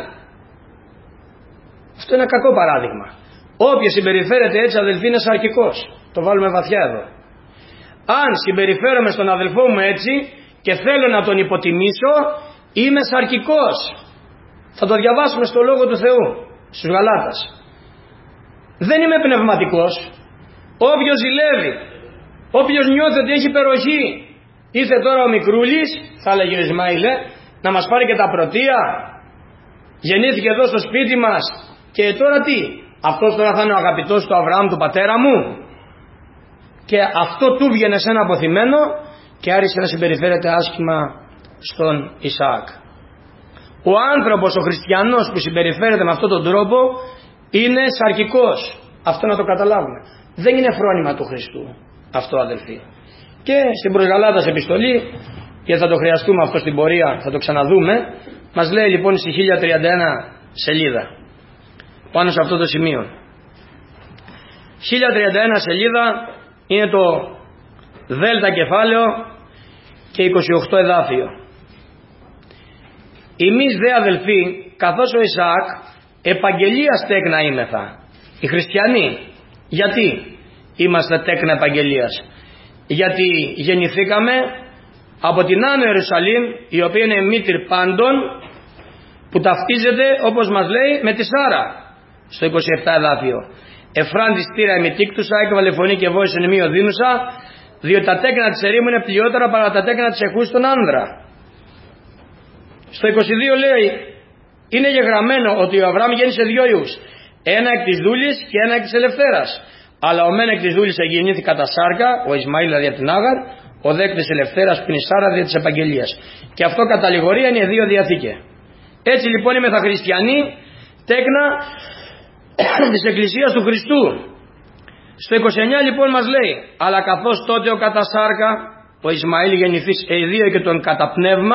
Αυτό είναι ένα κακό παράδειγμα. Όποιος συμπεριφέρεται έτσι αδελφοί είναι σαρκικός. Το βάλουμε βαθιά εδώ. Αν συμπεριφέρομαι στον αδελφό μου έτσι και θέλω να τον υποτιμήσω, είμαι σαρκικός. Θα το διαβάσουμε στο Λόγο του Θεού στους Γαλάτας. Δεν είμαι πνευματικός. Όποιος ζηλεύει, όποιος νιώθει ότι έχει υπεροχή, ήρθε τώρα ο μικρούλης, θα έλεγε ο Ισμαήλ, να μας πάρει και τα πρωτεία, γεννήθηκε εδώ στο σπίτι μας και τώρα τι, αυτός τώρα θα είναι ο αγαπητός του Αβραάμ του πατέρα μου? Και αυτό του βγαινε σε ένα αποθυμένο και άρχισε να συμπεριφέρεται άσχημα στον Ισαάκ. Ο άνθρωπος, ο χριστιανός που συμπεριφέρεται με αυτόν τον τρόπο είναι σαρκικός. Αυτό να το καταλάβουμε. Δεν είναι φρόνημα του Χριστού αυτό αδελφοί. Και στην προς Γαλάτας επιστολή, και θα το χρειαστούμε αυτό στην πορεία, θα το ξαναδούμε, μας λέει λοιπόν στη χίλια τριάντα ένα σελίδα πάνω σε αυτό το σημείο. χίλια τριάντα ένα σελίδα είναι το δέλτα κεφάλαιο και είκοσι οκτώ εδάφιο. Εμείς δε αδελφοί, καθώς ο Ισαάκ επαγγελίας τέκνα είμεθα, οι χριστιανοί. Γιατί είμαστε τέκνα επαγγελίας? Γιατί γεννηθήκαμε από την Άνω Ιερουσαλήμ, η οποία είναι μήτρη πάντων, που ταυτίζεται όπως μας λέει με τη Σάρα στο είκοσι επτά εδάφιο. Εφράν της τύρα ημιτήκτουσα, έκβαλε φωνή και βόησε νημείο δίνουσα, διότι τα τέκνα της ερήμου είναι πλειότερα παρά τα τέκνα της εχούς στον άνδρα. Στο είκοσι δύο λέει, είναι γεγραμμένο ότι ο Αβραάμ γέννησε δύο ιούς, ένα εκ της δούλης και ένα εκ της ελευθέρας. Αλλά ο μεν εκ της δούλης εγεννήθη κατά σάρκα, ο Ισμαήλ δηλαδή από την Άγαρ, ο δε εκ της ελευθέρας που είναι η Σάρα δια της επαγγελίας. Και αυτό κατά λιγορία είναι δύο διαθήκε. Έτσι λοιπόν είμαι θα χριστιανοί, τέκνα της Εκκλησίας του Χριστού. Στο είκοσι εννέα λοιπόν μας λέει, αλλά καθώς τότε ο κατά σάρκα, ο Ισμαήλ γεννηθείς εδίο και τον κατά πνεύμα,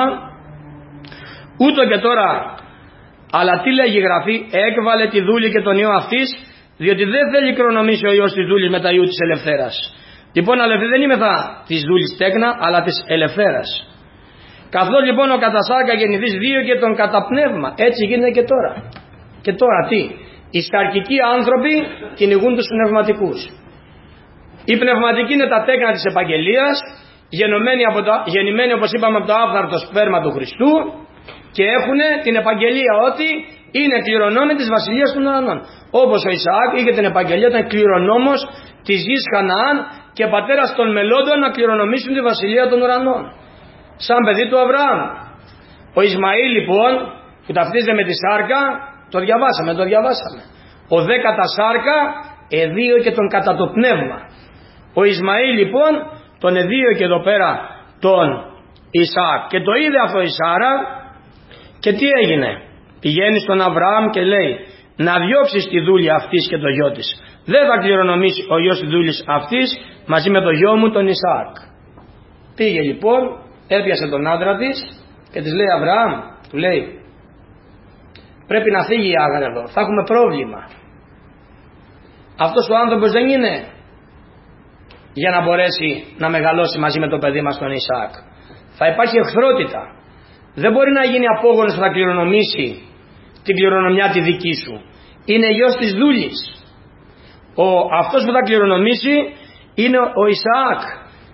ούτω και τώρα, αλλά τι λέγει η Γραφή, έκβαλε τη δούλη και τον ιό αυτής, διότι δεν θέλει κληρονομήσει ο ιός της δούλης με τα ιού της ελευθέρας. Λοιπόν αδελφοί, δεν είμαι θα της δούλης τέκνα, αλλά της ελευθέρας. Καθώς λοιπόν ο κατά σάρκα γεννηθείς δύο και τον κατά πνεύμα, έτσι γίνεται και τώρα. Και τώρα τι? Οι σαρκικοί άνθρωποι κυνηγούν τους πνευματικούς. Οι πνευματικοί είναι τα τέκνα της επαγγελίας, γεννημένοι, από το, γεννημένοι όπως είπαμε από το άφθαρτο σπέρμα του Χριστού, και έχουν την επαγγελία ότι είναι κληρονόμοι της βασιλείας των ουρανών. Όπως ο Ισαάκ είχε την επαγγελία, ήταν κληρονόμος της γης Χαναάν και πατέρας των μελώντων να κληρονομήσουν τη βασιλεία των ουρανών. Σαν παιδί του Αβραάμ. Ο Ισμαήλ λοιπόν, που ταυτίζεται με τη σάρκα, το διαβάσαμε, το διαβάσαμε. Ο δε κατά σάρκα εδίο και τον κατά το πνεύμα. Ο Ισμαήλ λοιπόν τον εδίο και εδώ πέρα τον Ισαάκ. Και το είδε αυτό η Σάρα και τι έγινε? Πηγαίνει στον Αβραάμ και λέει, να διώξεις τη δούλη αυτής και το γιο της. Δεν θα κληρονομήσει ο γιος της δούλης αυτής μαζί με το γιο μου τον Ισαάκ. Πήγε λοιπόν, έπιασε τον άντρα της και της λέει, Αβραάμ, του λέει, πρέπει να φύγει η Άγαρ εδώ, θα έχουμε πρόβλημα. Αυτός ο άνθρωπος δεν είναι για να μπορέσει να μεγαλώσει μαζί με το παιδί μας τον Ισαάκ. Θα υπάρχει εχθρότητα. Δεν μπορεί να γίνει απόγονος που θα κληρονομήσει την κληρονομιά τη δική σου. Είναι γιος της δούλης. Ο, αυτός που θα κληρονομήσει είναι ο Ισαάκ.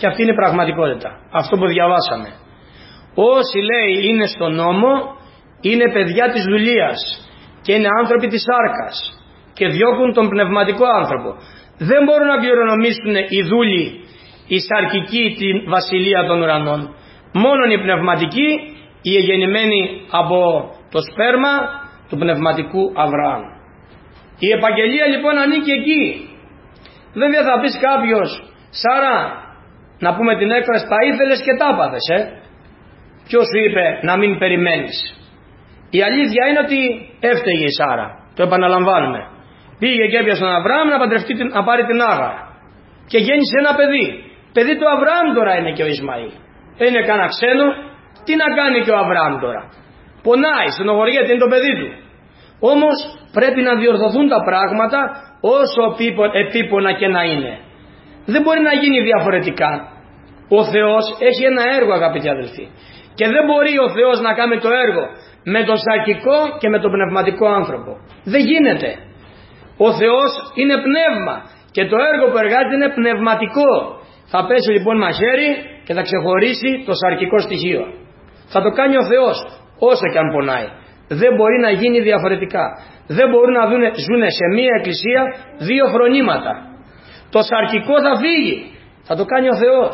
Και αυτή είναι η πραγματικότητα. Αυτό που διαβάσαμε. Όσοι λέει είναι στον νόμο είναι παιδιά της δουλείας και είναι άνθρωποι της σάρκας και διώκουν τον πνευματικό άνθρωπο. Δεν μπορούν να κληρονομήσουν οι δούλοι, οι σαρκικοί, την βασιλεία των ουρανών. Μόνον οι πνευματικοί, οι εγεννημένοι από το σπέρμα του πνευματικού Αβραάμ. Η επαγγελία λοιπόν ανήκει εκεί. Βέβαια θα πεις κάποιος, Σάρα, να πούμε την έκφραση, τα ήθελες και τα άπαθες, ε. Ποιος σου είπε να μην περιμένεις? Η αλήθεια είναι ότι έφταιγε η Σάρα, το επαναλαμβάνουμε. Πήγε και έπιασε τον Αβραάμ να παντρευτεί, να πάρει την Άγαρ και γέννησε ένα παιδί. Παιδί του Αβραάμ τώρα είναι και ο Ισμαήλ. Δεν είναι κανένα ξένο. Τι να κάνει και ο Αβραάμ τώρα? Πονάει, στενοχωριέται, είναι το παιδί του. Όμως πρέπει να διορθωθούν τα πράγματα όσο επίπονα και να είναι. Δεν μπορεί να γίνει διαφορετικά. Ο Θεός έχει ένα έργο, αγαπητοί αδελφοί, και δεν μπορεί ο Θεός να κάνει το έργο με τον σαρκικό και με τον πνευματικό άνθρωπο. Δεν γίνεται. Ο Θεός είναι πνεύμα και το έργο που εργάζεται είναι πνευματικό. Θα πέσει λοιπόν μαχαίρι και θα ξεχωρίσει το σαρκικό στοιχείο. Θα το κάνει ο Θεός όσο και αν πονάει. Δεν μπορεί να γίνει διαφορετικά. Δεν μπορούν να δούνε, ζουνε σε μία εκκλησία δύο φρονήματα. Το σαρκικό θα φύγει. Θα το κάνει ο Θεός.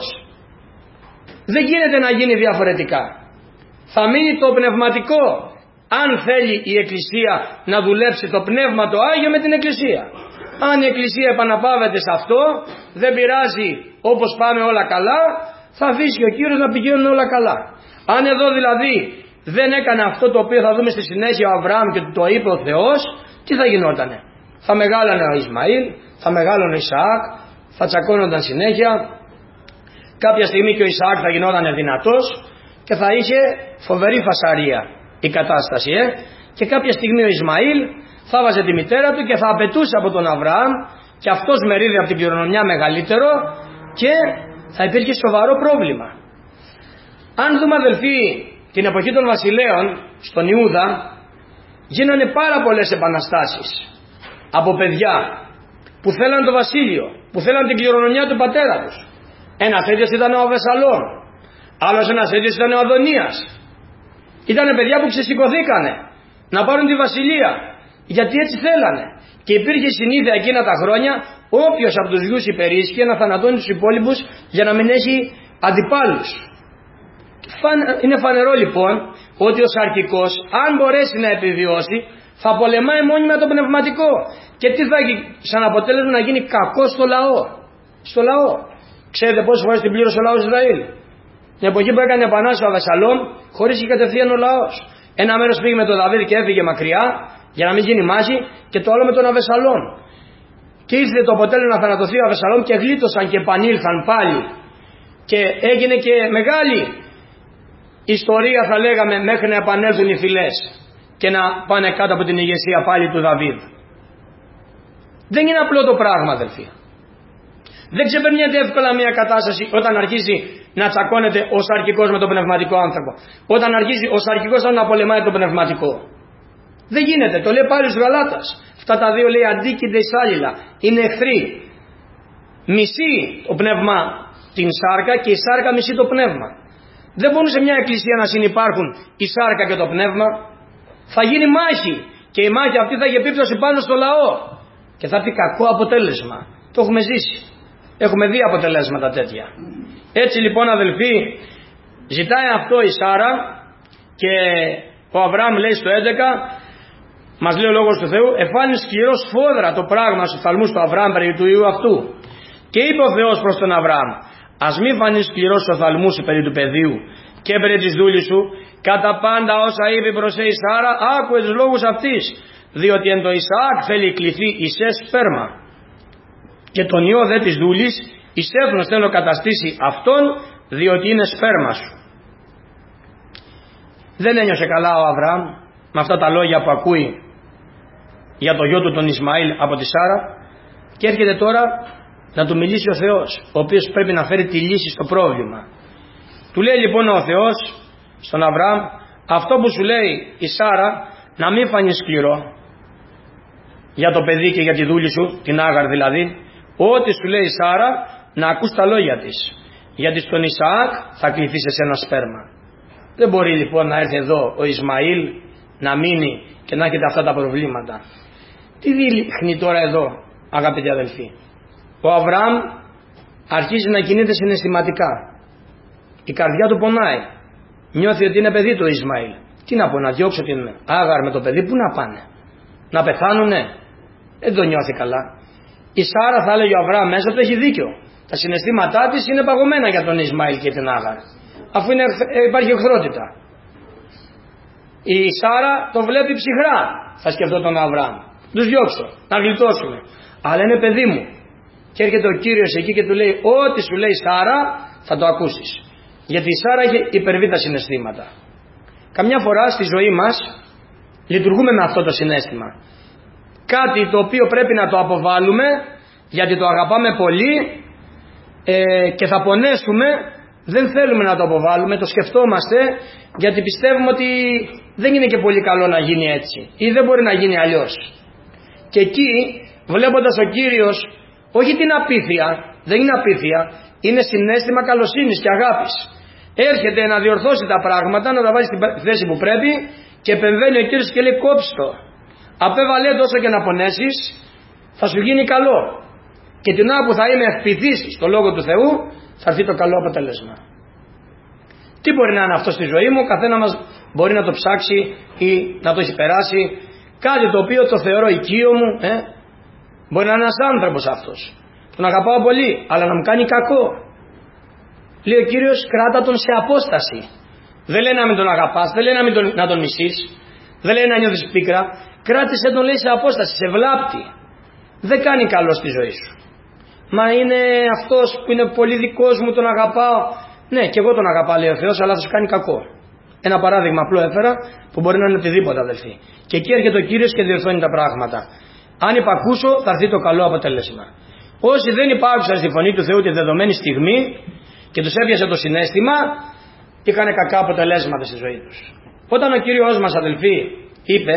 Δεν γίνεται να γίνει διαφορετικά. Θα μείνει το πνευματικό. Αν θέλει η εκκλησία να δουλέψει το πνεύμα το Άγιο με την εκκλησία. Αν η εκκλησία επαναπάβεται σε αυτό, δεν πειράζει, όπως πάμε όλα καλά, θα αφήσει ο Κύριος να πηγαίνουν όλα καλά. Αν εδώ δηλαδή δεν έκανε αυτό το οποίο θα δούμε στη συνέχεια ο Αβραάμ και το είπε ο Θεός, τι θα γινότανε? Θα μεγάλωνε ο Ισμαήλ, θα μεγάλωνε ο Ισαάκ, θα τσακώνονταν συνέχεια. Κάποια στιγμή και ο Ισαάκ θα γινόταν δυνατός και θα είχε φοβερή φασαρία η κατάσταση, ε? Και κάποια στιγμή ο Ισμαήλ θα βάζε τη μητέρα του και θα απαιτούσε από τον Αβραάμ και αυτός μερίδιο από την κληρονομιά μεγαλύτερο και θα υπήρχε σοβαρό πρόβλημα. Αν δούμε αδελφοί την εποχή των βασιλέων στον Ιούδα, γίνανε πάρα πολλές επαναστάσεις από παιδιά που θέλαν το βασίλειο, που θέλαν την κληρονομιά του πατέρα τους. Ένας τέτοιος ήταν ο Αβεσαλόμ, άλλος ένας τέτοιος ήταν ο Αδωνίας. Ήτανε παιδιά που ξεσηκωθήκανε να πάρουν τη βασιλεία, γιατί έτσι θέλανε. Και υπήρχε συνήθεια εκείνα τα χρόνια όποιος από τους γιους υπερίσχυε να θανατώνει τους υπόλοιπους για να μην έχει αντιπάλους. Είναι φανερό λοιπόν ότι ο σαρκικός, αν μπορέσει να επιβιώσει, θα πολεμάει μόνιμα το πνευματικό. Και τι θα έχει σαν αποτέλεσμα? Να γίνει κακό στο λαό. Στο λαό. Ξέρετε πόσες φορές την πλήρωσε ο λαός Ισραήλ? Την εποχή που έκανε επανάσταση ο Αβεσαλόμ, χωρίστηκε κατευθείαν ο λαός. Ένα μέρος πήγε με τον Δαβίδ και έφυγε μακριά για να μην γίνει μάχη, και το άλλο με τον Αβεσαλόμ. Και ήρθε το αποτέλεσμα να θανατωθεί ο Αβεσαλόμ και γλίτωσαν και επανήλθαν πάλι. Και έγινε και μεγάλη ιστορία, θα λέγαμε, μέχρι να επανέλθουν οι φυλές και να πάνε κάτω από την ηγεσία πάλι του Δαβίδ. Δεν είναι απλό το πράγμα, αδελφοί. Δεν ξεπερνιέται εύκολα μια κατάσταση όταν αρχίζει να τσακώνεται ο σαρκικός με τον πνευματικό άνθρωπο. Όταν αρχίζει ο σαρκικός να πολεμάει το πνευματικό. Δεν γίνεται. Το λέει πάλι στους Γαλάτας. Αυτά τα δύο λέει αντίκυνται εισάλληλα. Είναι εχθροί. Μισεί το πνεύμα την σάρκα και η σάρκα μισεί το πνεύμα. Δεν μπορούν σε μια εκκλησία να συνυπάρχουν η σάρκα και το πνεύμα. Θα γίνει μάχη. Και η μάχη αυτή θα έχει επίπτωση πάνω στο λαό. Και θα έχει κακό αποτέλεσμα. Το έχουμε ζήσει. Έχουμε δει αποτελέσματα τέτοια. Έτσι λοιπόν αδελφοί, ζητάει αυτό η Σάρα και ο Αβραάμ λέει στο έντεκα, μας λέει ο λόγος του Θεού, εφάνει σκληρό σφόδρα το πράγμα στους οφθαλμούς του Αβραάμ περί του ιού αυτού. Και είπε ο Θεός προς τον Αβραάμ, ας μη φανείς σκληρός στους οφθαλμούς σου περί του παιδίου και περί της δούλης σου, κατά πάντα όσα είπε προς η Σάρα, άκουε τους λόγους αυτής, διότι εν το Ισαάκ θέλει κληθεί εισέ σπέρμα. Και τον ιό δε της δούλης εις έθνος θέλω καταστήσει αυτόν, διότι είναι σπέρμα σου. Δεν ένιωσε καλά ο Αβραάμ με αυτά τα λόγια που ακούει για το γιο του τον Ισμαήλ από τη Σάρα, και έρχεται τώρα να του μιλήσει ο Θεός, ο οποίος πρέπει να φέρει τη λύση στο πρόβλημα. Του λέει λοιπόν ο Θεός στον Αβραάμ, αυτό που σου λέει η Σάρα να μην φανεί σκληρό για το παιδί και για τη δούλη σου, την Άγαρ δηλαδή, ό,τι σου λέει η Σάρα να ακούς τα λόγια της, Γιατί στον Ισαάκ θα κληθεί σε ένα σπέρμα. Δεν μπορεί λοιπόν να έρθει εδώ ο Ισμαήλ να μείνει και να έχετε αυτά τα προβλήματα. Τι δείχνει τώρα εδώ, αγαπητοί αδελφοί? Ο Αβραάμ αρχίζει να κινείται συναισθηματικά. Η καρδιά του πονάει. Νιώθει ότι είναι παιδί του Ισμαήλ. Τι να πω, να διώξω την Άγαρ με το παιδί, πού να πάνε? Να πεθάνουνε? Δεν το νιώθει καλά. Η Σάρα, θα έλεγε ο Αβραάμ μέσα του, έχει δίκιο. Τα συναισθήματά της είναι παγωμένα για τον Ισμαήλ και την Άγαρ, αφού είναι, υπάρχει εχθρότητα. Η Σάρα το βλέπει ψυχρά, θα σκεφτόταν ο Αβραάμ. Τους διώξω, να γλιτώσουμε. Αλλά είναι παιδί μου. Και έρχεται ο Κύριος εκεί και του λέει: ό,τι σου λέει η Σάρα θα το ακούσεις. Γιατί η Σάρα έχει υπερβεί τα συναισθήματα. Καμιά φορά στη ζωή μας λειτουργούμε με αυτό το συναίσθημα. Κάτι το οποίο πρέπει να το αποβάλουμε, γιατί το αγαπάμε πολύ ε, και θα πονέσουμε. Δεν θέλουμε να το αποβάλουμε, το σκεφτόμαστε, γιατί πιστεύουμε ότι δεν είναι και πολύ καλό να γίνει έτσι ή δεν μπορεί να γίνει αλλιώς. Και εκεί, βλέποντας ο Κύριος όχι την απίθεια, δεν είναι απίθεια, είναι συναίσθημα καλοσύνης και αγάπης. Έρχεται να διορθώσει τα πράγματα, να τα βάλει στη θέση που πρέπει, και επεμβαίνει ο Κύριος και λέει: κόψτε το. Απέβαλε το, όσο και να πονέσεις, θα σου γίνει καλό. Και την ώρα που θα είμαι ευπηθής στο λόγο του Θεού, θα έρθει το καλό αποτέλεσμα. Τι μπορεί να είναι αυτό στη ζωή μου? Καθένα μας μπορεί να το ψάξει ή να το έχει περάσει. Κάτι το οποίο το θεωρώ οικείο μου, ε? Μπορεί να είναι ένας άνθρωπος αυτός, τον αγαπάω πολύ, αλλά να μου κάνει κακό. Λέει ο Κύριος: κράτα τον σε απόσταση. Δεν λέει να μην τον αγαπάς, δεν λέει να, μην τον, να τον μισείς, δεν λέει να νιώθεις πίκρα. Κράτησε τον, λέει, σε απόσταση, σε βλάπτει. Δεν κάνει καλό στη ζωή σου. Μα είναι αυτός που είναι πολύ δικός μου, τον αγαπάω. Ναι, και εγώ τον αγαπάω, λέει ο Θεός, αλλά θα σου κάνει κακό. Ένα παράδειγμα απλό έφερα, που μπορεί να είναι οτιδήποτε, αδελφοί. Και εκεί έρχεται ο Κύριος και διορθώνει τα πράγματα. Αν υπακούσω, θα έρθει το καλό αποτέλεσμα. Όσοι δεν υπάκουσαν στη φωνή του Θεού τη δεδομένη στιγμή και τους έπιασε το συναίσθημα, είχαν κακά αποτελέσματα στη ζωή τους. Όταν ο Κύριος μας, αδελφοί, είπε: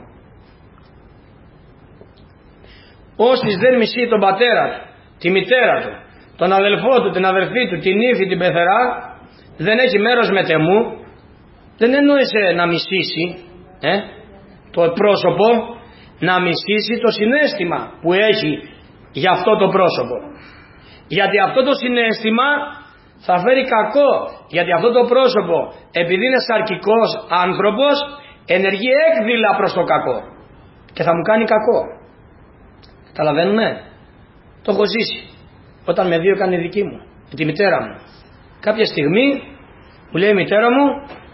όσοι δεν μισεί τον πατέρα του, τη μητέρα του, τον αδελφό του, την αδελφή του, την ύφη, την πεθερά, δεν έχει μέρος με τεμού. Δεν εννοήσε να μισήσει ε, το πρόσωπο, να μισήσει το συναίσθημα που έχει για αυτό το πρόσωπο. Γιατί αυτό το συναίσθημα θα φέρει κακό, γιατί αυτό το πρόσωπο, επειδή είναι σαρκικός άνθρωπος, ενεργεί έκδηλα προς το κακό και θα μου κάνει κακό. Καταλαβαίνουμε? Το έχω ζήσει. Όταν με δύο έκανε η δική μου, με τη μητέρα μου. Κάποια στιγμή μου λέει η μητέρα μου: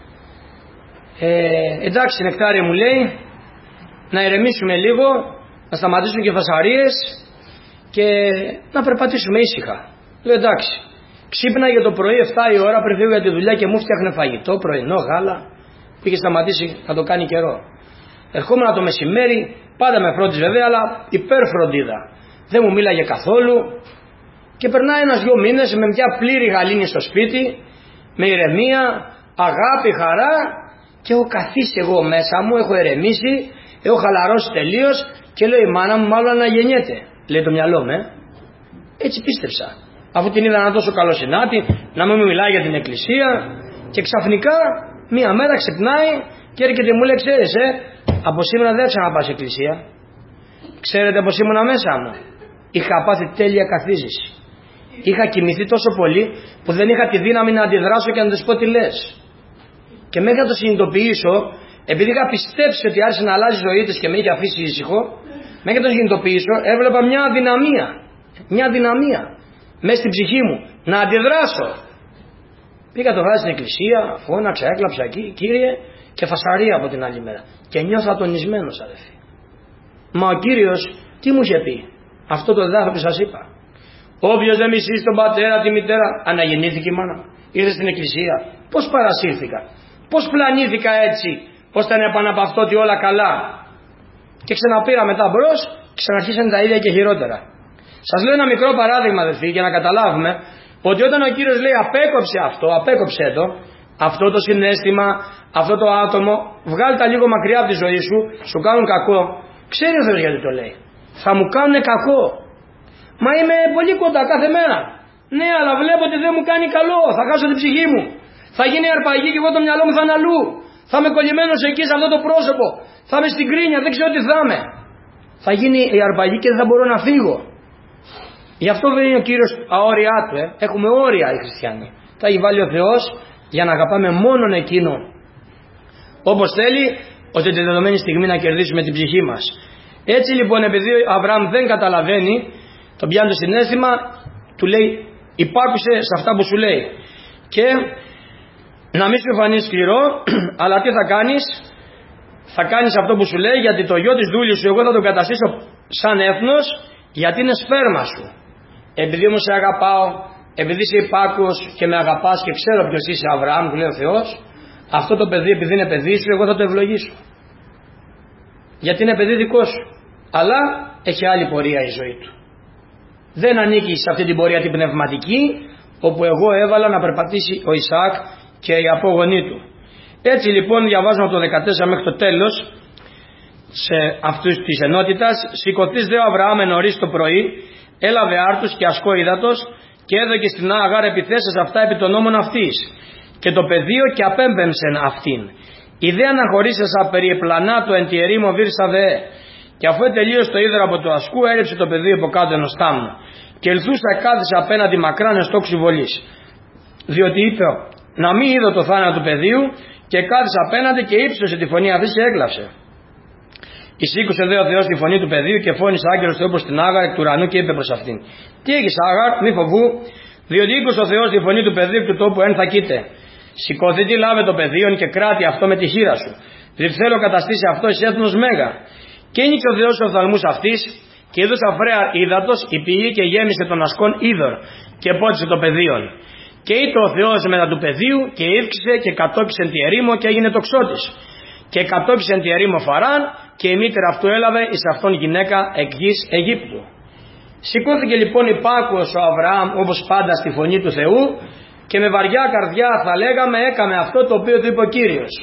ε, εντάξει νεκτάρια, μου λέει, να ηρεμήσουμε λίγο, να σταματήσουν και φασαρίες και να περπατήσουμε ήσυχα. Λέω: εντάξει. Ξύπναγε το πρωί εφτά η ώρα πριν φύγω για τη δουλειά και μου φτιάχνε φαγητό, πρωινό, γάλα, που είχε σταματήσει να το κάνει καιρό. Ερχόμουν το μεσημέρι, πάντα με φρόντιζε βέβαια, αλλά υπερφροντίδα. Δεν μου μίλαγε καθόλου και περνάει ένας δυο μήνες με μια πλήρη γαλήνη στο σπίτι, με ηρεμία, αγάπη, χαρά, και έχω καθίσει εγώ μέσα μου, έχω ηρεμήσει, έχω χαλαρώσει τελείως και λέω: η μάνα μου μάλλον αναγεννιέται, λέει το μυαλό μου. Ε. Έτσι πίστεψα. Αφού την είδα να τόσο καλοσυνάτη, να μην μου μιλάει για την εκκλησία, και ξαφνικά μία μέρα ξυπνάει και έρχεται και μου λέει: ξέρεις, ε, από σήμερα δεν ξαναπάς εκκλησία. Ξέρετε πως ήμουνα μέσα μου? Είχα πάθει τέλεια καθίζηση. Είχα κοιμηθεί τόσο πολύ που δεν είχα τη δύναμη να αντιδράσω και να της πω τι λες. Και μέχρι να το συνειδητοποιήσω, επειδή είχα πιστέψει ότι άρχισε να αλλάζει η ζωή της και με είχε αφήσει ήσυχο, μέχρι να το συνειδητοποιήσω έβλεπα μια αδυναμία. Μια αδυναμία μέσα στην ψυχή μου να αντιδράσω. Πήγα το βράδυ στην εκκλησία, φώναξα, έκλαψα εκεί, Κύριε, και φασαρία από την άλλη μέρα. Και νιώθω ατονισμένος, αδελφοί. Μα ο Κύριος τι μου είχε πει? Αυτό το διδάγμα που σας είπα. Όποιος δεν μισεί τον πατέρα, τη μητέρα, αναγεννήθηκε η μάνα. Ήρθε στην εκκλησία. Πώς παρασύρθηκα? Πώς πλανήθηκα έτσι, ώστε να επαναπαυτώ ότι όλα καλά? Και ξαναπήρα μετά μπρος, ξαναρχίσαν τα ίδια και χειρότερα. Σας λέω ένα μικρό παράδειγμα, αδελφοί, για να καταλάβουμε ότι όταν ο Κύριος λέει απέκοψε αυτό, απέκοψε το, αυτό το συναίσθημα, αυτό το άτομο, βγάλει τα λίγο μακριά από τη ζωή σου, σου κάνουν κακό. Ξέρει ο Θεός γιατί το λέει. Θα μου κάνουν κακό. Μα είμαι πολύ κοντά κάθε μέρα. Ναι, αλλά βλέπω ότι δεν μου κάνει καλό, θα χάσω την ψυχή μου. Θα γίνει αρπαγή και εγώ το μυαλό μου θα είναι αλλού. Θα είμαι κολλημένος εκεί σε αυτό το πρόσωπο. Θα είμαι στην κρίνια, δεν ξέρω τι θα είμαι. Θα γίνει η αρπαγή και δεν θα μπορώ να φύγω. Γι' αυτό δεν είναι ο Κύριος αόρια του. Ε. Έχουμε όρια οι χριστιανοί. Τα έχει βάλει ο Θεός για να αγαπάμε μόνον εκείνον. Όπως θέλει, ώστε τη δεδομένη στιγμή να κερδίσουμε την ψυχή μας. Έτσι λοιπόν, επειδή ο Αβραάμ δεν καταλαβαίνει, τον πιάνει το συναίσθημα, του λέει υπάκουσε σε αυτά που σου λέει. Και να μην σου φανεί σκληρό, αλλά τι θα κάνεις? Θα κάνεις αυτό που σου λέει, γιατί το γιο της δούλης σου εγώ θα τον καταστήσω σαν έθνος, γιατί είναι σπέρμα σου. Επειδή όμως σε αγαπάω, επειδή είσαι υπάκουος και με αγαπάς και ξέρω ποιος είσαι Αβραάμ, που λέει ο Θεός, αυτό το παιδί επειδή είναι παιδί σου, εγώ θα το ευλογήσω. Γιατί είναι παιδί δικό σου. Αλλά έχει άλλη πορεία η ζωή του. Δεν ανήκει σε αυτή την πορεία την πνευματική, όπου εγώ έβαλα να περπατήσει ο Ισαάκ και οι απόγονοί του. Έτσι λοιπόν διαβάζουμε από το δεκατέσσερα μέχρι το τέλος σε αυτούς της ενότητας. Σηκωθείς δε ο Αβραάμ νωρίς το πρωί, έλαβε άρτους και ασκό ύδατος και έδωκε στην Άγαρ επιθέσεις αυτά επί των νόμων αυτής και το πεδίο και απέμπεμψεν αυτήν. Η δε αναχωρήσεσα περί επλανάτου εν τη ερήμο βήρσα δε, και αφού τελείωσε το ύδωρο από το ασκού έριψε το πεδίο από κάτω ενός τάμνου και ελθούσα κάθισε απέναντι μακράν εν στόξου βολής, διότι είπε να μην είδω το θάνατο του παιδίου, και κάθισε απέναντι και ύψωσε τη φωνή αυτή και έκλαψε. Εισήκουσε δε ο Θεός τη φωνή του παιδίου και φώνησε άγγελος Θεού προς την Άγαρ εκ του ουρανού και είπε προς αυτήν: Τι έχεις Άγαρ, μη φοβού, διότι ήκουσε ο Θεός τη φωνή του παιδίου εκ του τόπου εν θα κοίτε. Σηκωθείτε, λάβε το παιδίον και κράτη αυτό με τη χείρα σου, διότι θέλω καταστήσει αυτό εις έθνος μέγα. Και ένιξε ο Θεός στους οφθαλμούς αυτής και είδωσα φρέα ύδατος η πηγή και γέμισε τον ασκόν είδωρ και πότισε το παιδίον. Και είπε ο Θεός μετά του παιδίου και ύφξησε και κατόκισε τη ερήμο και έγινε τοξότης. Και κατόκισε τη ερήμο Φαράν και η μήτερα αυτού έλαβε εις αυτόν γυναίκα εκ γης Αιγύπτου. Σηκώθηκε λοιπόν υπάκουος ο Αβραάμ όπως πάντα στη φωνή του Θεού και με βαριά καρδιά θα λέγαμε έκαμε αυτό το οποίο του είπε ο Κύριος.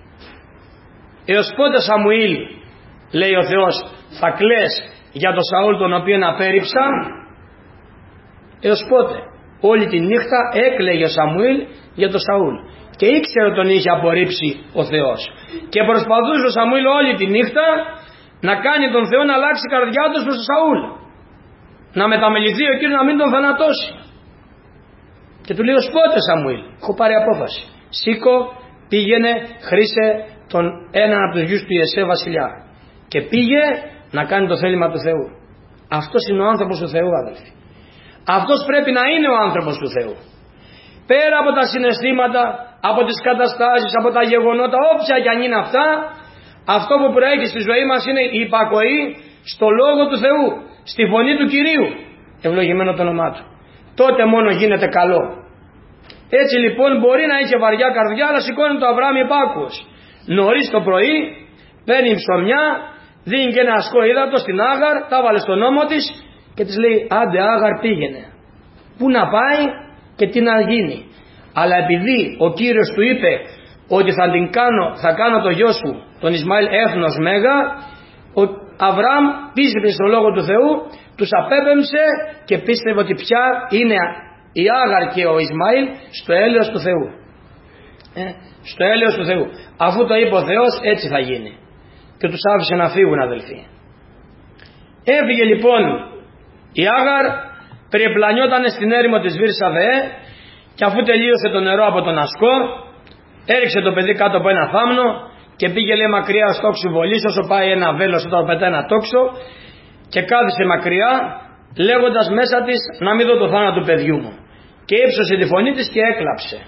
Έως πότε Σαμουήλ, λέει ο Θεός, θα κλαις για τον Σαούλ τον οποίον απέρριψα? Έως πότε? Όλη τη νύχτα έκλαιγε ο Σαμουήλ για τον Σαούλ και ήξερε τον είχε απορρίψει ο Θεός και προσπαθούσε ο Σαμουήλ όλη τη νύχτα να κάνει τον Θεό να αλλάξει η καρδιά του προς τον Σαούλ, να μεταμεληθεί ο Κύριος, να μην τον θανατώσει. Και του λέει ως πότε Σαμουήλ? Έχω πάρει απόφαση, σήκω, πήγαινε, χρήσε τον έναν από τους γιους του Ιεσέ βασιλιά και πήγε να κάνει το θέλημα του Θεού. Αυτός είναι ο άνθρωπος του Θεού, αδελφοί. Αυτός πρέπει να είναι ο άνθρωπος του Θεού. Πέρα από τα συναισθήματα, από τις καταστάσεις, από τα γεγονότα, όποια κι αν είναι αυτά, αυτό που προέχει στη ζωή μας είναι η υπακοή στο Λόγο του Θεού, στη φωνή του Κυρίου, ευλογημένο το όνομά του. Τότε μόνο γίνεται καλό. Έτσι λοιπόν μπορεί να είχε βαριά καρδιά, αλλά σηκώνει το Αβραάμ υπάκουος. Νωρίς το πρωί παίρνει ψωμιά, δίνει και ένα ασκό ύδατο στην Άγαρ, τα βάλε στον ώμο της και της λέει άντε Άγαρ πήγαινε. Πού να πάει και τι να γίνει? Αλλά επειδή ο Κύριος του είπε ότι θα, την κάνω, θα κάνω το γιο σου τον Ισμαήλ έθνος μέγα, ο Αβραάμ πίστευε στον Λόγο του Θεού, τους απέπεμψε και πίστευε ότι πια είναι η Άγαρ και ο Ισμαήλ στο έλεος του Θεού. Ε, στο έλεος του Θεού. Αφού το είπε ο Θεός, έτσι θα γίνει. Και τους άφησε να φύγουν, αδελφοί. Έφυγε λοιπόν η Άγαρ, περιεπλανιότανε στην έρημο της Βήρσαβε και αφού τελείωσε το νερό από τον ασκό, έριξε το παιδί κάτω από ένα θάμνο και πήγε λέει μακριά στο τόξο βολής, όσο πάει ένα βέλος όταν πετάει ένα τόξο, και κάθισε μακριά λέγοντας μέσα της να μην δω το θάνατο του παιδιού μου, και ύψωσε τη φωνή της και έκλαψε.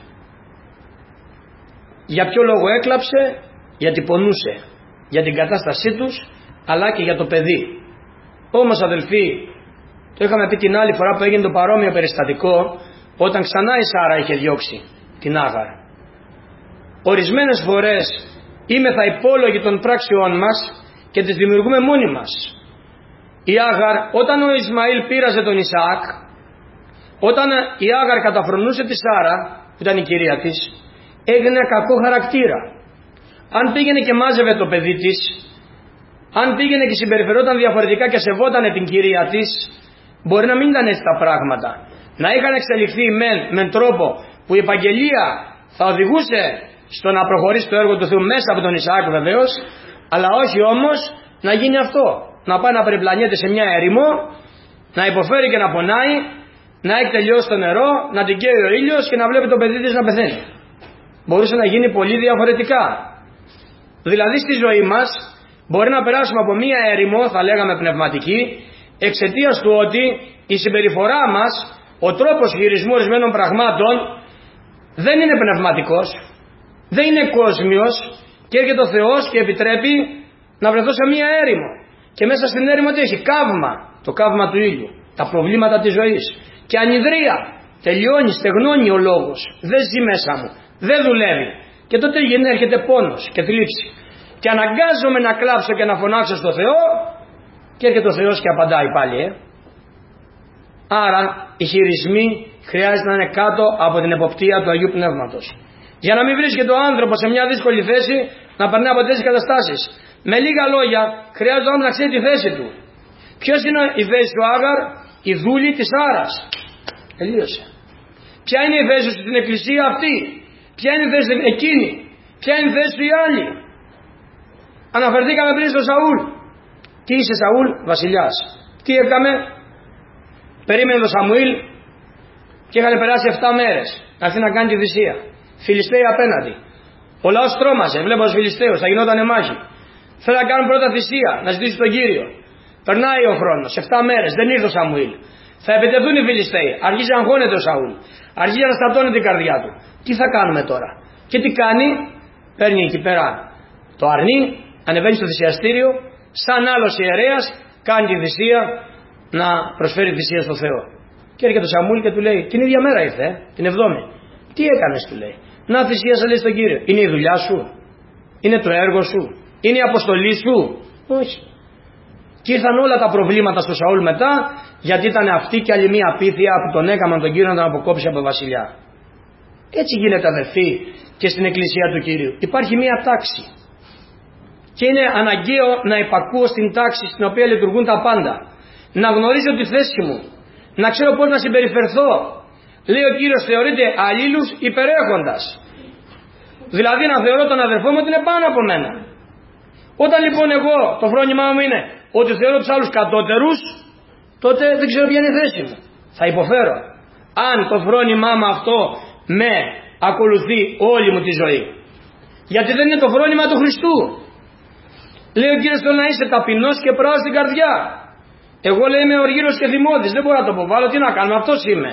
Για ποιο λόγο έκλαψε? Γιατί πονούσε για την κατάστασή τους αλλά και για το παιδί. Όμως αδελφοί, το είχαμε πει την άλλη φορά που έγινε το παρόμοιο περιστατικό, όταν ξανά η Σάρα είχε διώξει την Άγαρ. Ορισμένες φορές είμεθα υπόλογοι των πράξεών μας και τις δημιουργούμε μόνοι μας. Η Άγαρ, όταν ο Ισμαήλ πείραζε τον Ισαάκ, όταν η Άγαρ καταφρονούσε τη Σάρα που ήταν η κυρία της, έγινε κακό χαρακτήρα. Αν πήγαινε και μάζευε το παιδί της, αν πήγαινε και συμπεριφερόταν διαφορετικά και σεβότανε την κυρία της, μπορεί να μην ήταν έτσι τα πράγματα, να είχαν εξελιχθεί μεν με τρόπο που η επαγγελία θα οδηγούσε στο να προχωρήσει το έργο του Θεού μέσα από τον Ισαάκ βεβαίως, αλλά όχι όμως να γίνει αυτό. Να πάει να περιπλανιέται σε μια έρημο, να υποφέρει και να πονάει, να έχει τελειώσει το νερό, να την καίει ο ήλιος και να βλέπει το παιδί της να πεθαίνει. Μπορούσε να γίνει πολύ διαφορετικά. Δηλαδή στη ζωή μας μπορεί να περάσουμε από μια έρημο, θα λέγαμε πνευματική, εξαιτίας του ότι η συμπεριφορά μας, ο τρόπος χειρισμού ορισμένων πραγμάτων δεν είναι πνευματικός, δεν είναι κόσμιος, και έρχεται ο Θεός και επιτρέπει να βρεθώ σε μια έρημο. Και μέσα στην έρημο τι έχει? Καύμα, το καύμα του ήλιου, τα προβλήματα της ζωής. Και ανιδρία, τελειώνει, στεγνώνει ο λόγος, δεν ζει μέσα μου, δεν δουλεύει. Και τότε γίνεται, έρχεται πόνος και θλίψη. Και αναγκάζομαι να κλάψω και να φωνάξω στο Θεό, και έρχεται ο Θεός και απαντάει πάλι. Ε. Άρα οι χειρισμοί χρειάζεται να είναι κάτω από την εποπτεία του Αγίου Πνεύματος. Για να μην βρίσκεται ο άνθρωπος σε μια δύσκολη θέση να περνάει από τέτοιες καταστάσεις. Με λίγα λόγια, χρειάζεται ο άνθρωπος να ξέρει τη θέση του. Ποιος είναι η θέση του Άγαρ? Η δούλη της Σάρας. Τελείωσε. Ποια είναι η θέση του στην εκκλησία αυτή? Ποια είναι η θέση του εκείνη? Ποια είναι η θέση του η άλλη? Αναφερθήκαμε πριν στο Σαούλ. Τι είσαι Σαούλ? Βασιλιάς. Τι έκαμε? Περίμενε τον Σαμουήλ και είχαν περάσει εφτά μέρες να έρθει να κάνει τη θυσία. Φιλιστέοι απέναντι. Ο λαός τρόμαζε, βλέπω τους Φιλιστέους, θα γινόταν μάχη. Θέλουν να κάνουν πρώτα θυσία, να ζητήσουν τον Κύριο. Περνάει ο χρόνος, εφτά μέρες, δεν ήρθε ο Σαμουήλ. Θα επιτεθούν οι Φιλιστέοι, αρχίζει να αγχώνεται ο Σαούλ, αρχίζει να στατώνει την καρδιά του. Τι θα κάνουμε τώρα? Και τι κάνει? Παίρνει εκεί πέρα το αρνί, ανεβαίνει στο θυσιαστήριο, σαν άλλος ιερέας, κάνει τη θυσία, να προσφέρει θυσία στο Θεό. Και έρχεται ο Σαμουήλ και του λέει, την ίδια μέρα ήρθε, ε, την εβδόμη. Τι έκανες? Του λέει. Να θυσίασα, λέει, στον Κύριο. Είναι η δουλειά σου? Είναι το έργο σου? Είναι η αποστολή σου? Όχι. Και ήρθαν όλα τα προβλήματα στο Σαούλ μετά, γιατί ήταν αυτή και άλλη μία απίθεια που τον έκαναν τον Κύριο να τον αποκόψει από τον βασιλιά. Έτσι γίνεται, αδερφοί, και στην εκκλησία του Κυρίου. Υπάρχει μία τάξη. Και είναι αναγκαίο να υπακούω στην τάξη στην οποία λειτουργούν τα πάντα. Να γνωρίζω τη θέση μου. Να ξέρω πώς να συμπεριφερθώ. Λέει ο Κύριος, θεωρείται αλλήλους υπερέχοντας. Δηλαδή να θεωρώ τον αδερφό μου ότι είναι πάνω από μένα. Όταν λοιπόν εγώ το φρόνημά μου είναι ότι θεωρώ τους άλλους κατώτερους, τότε δεν ξέρω ποια είναι η θέση μου. Θα υποφέρω. Αν το φρόνημά μου αυτό με ακολουθεί όλη μου τη ζωή. Γιατί δεν είναι το φρόνημα του Χριστού. Λέει ο Κύριος, θέλω να είσαι ταπεινός και πράος στην καρδιά. Εγώ, λέει, είμαι οργύρος και θυμώδης, δεν μπορώ να το αποβάλω, τι να κάνω, αυτός είμαι.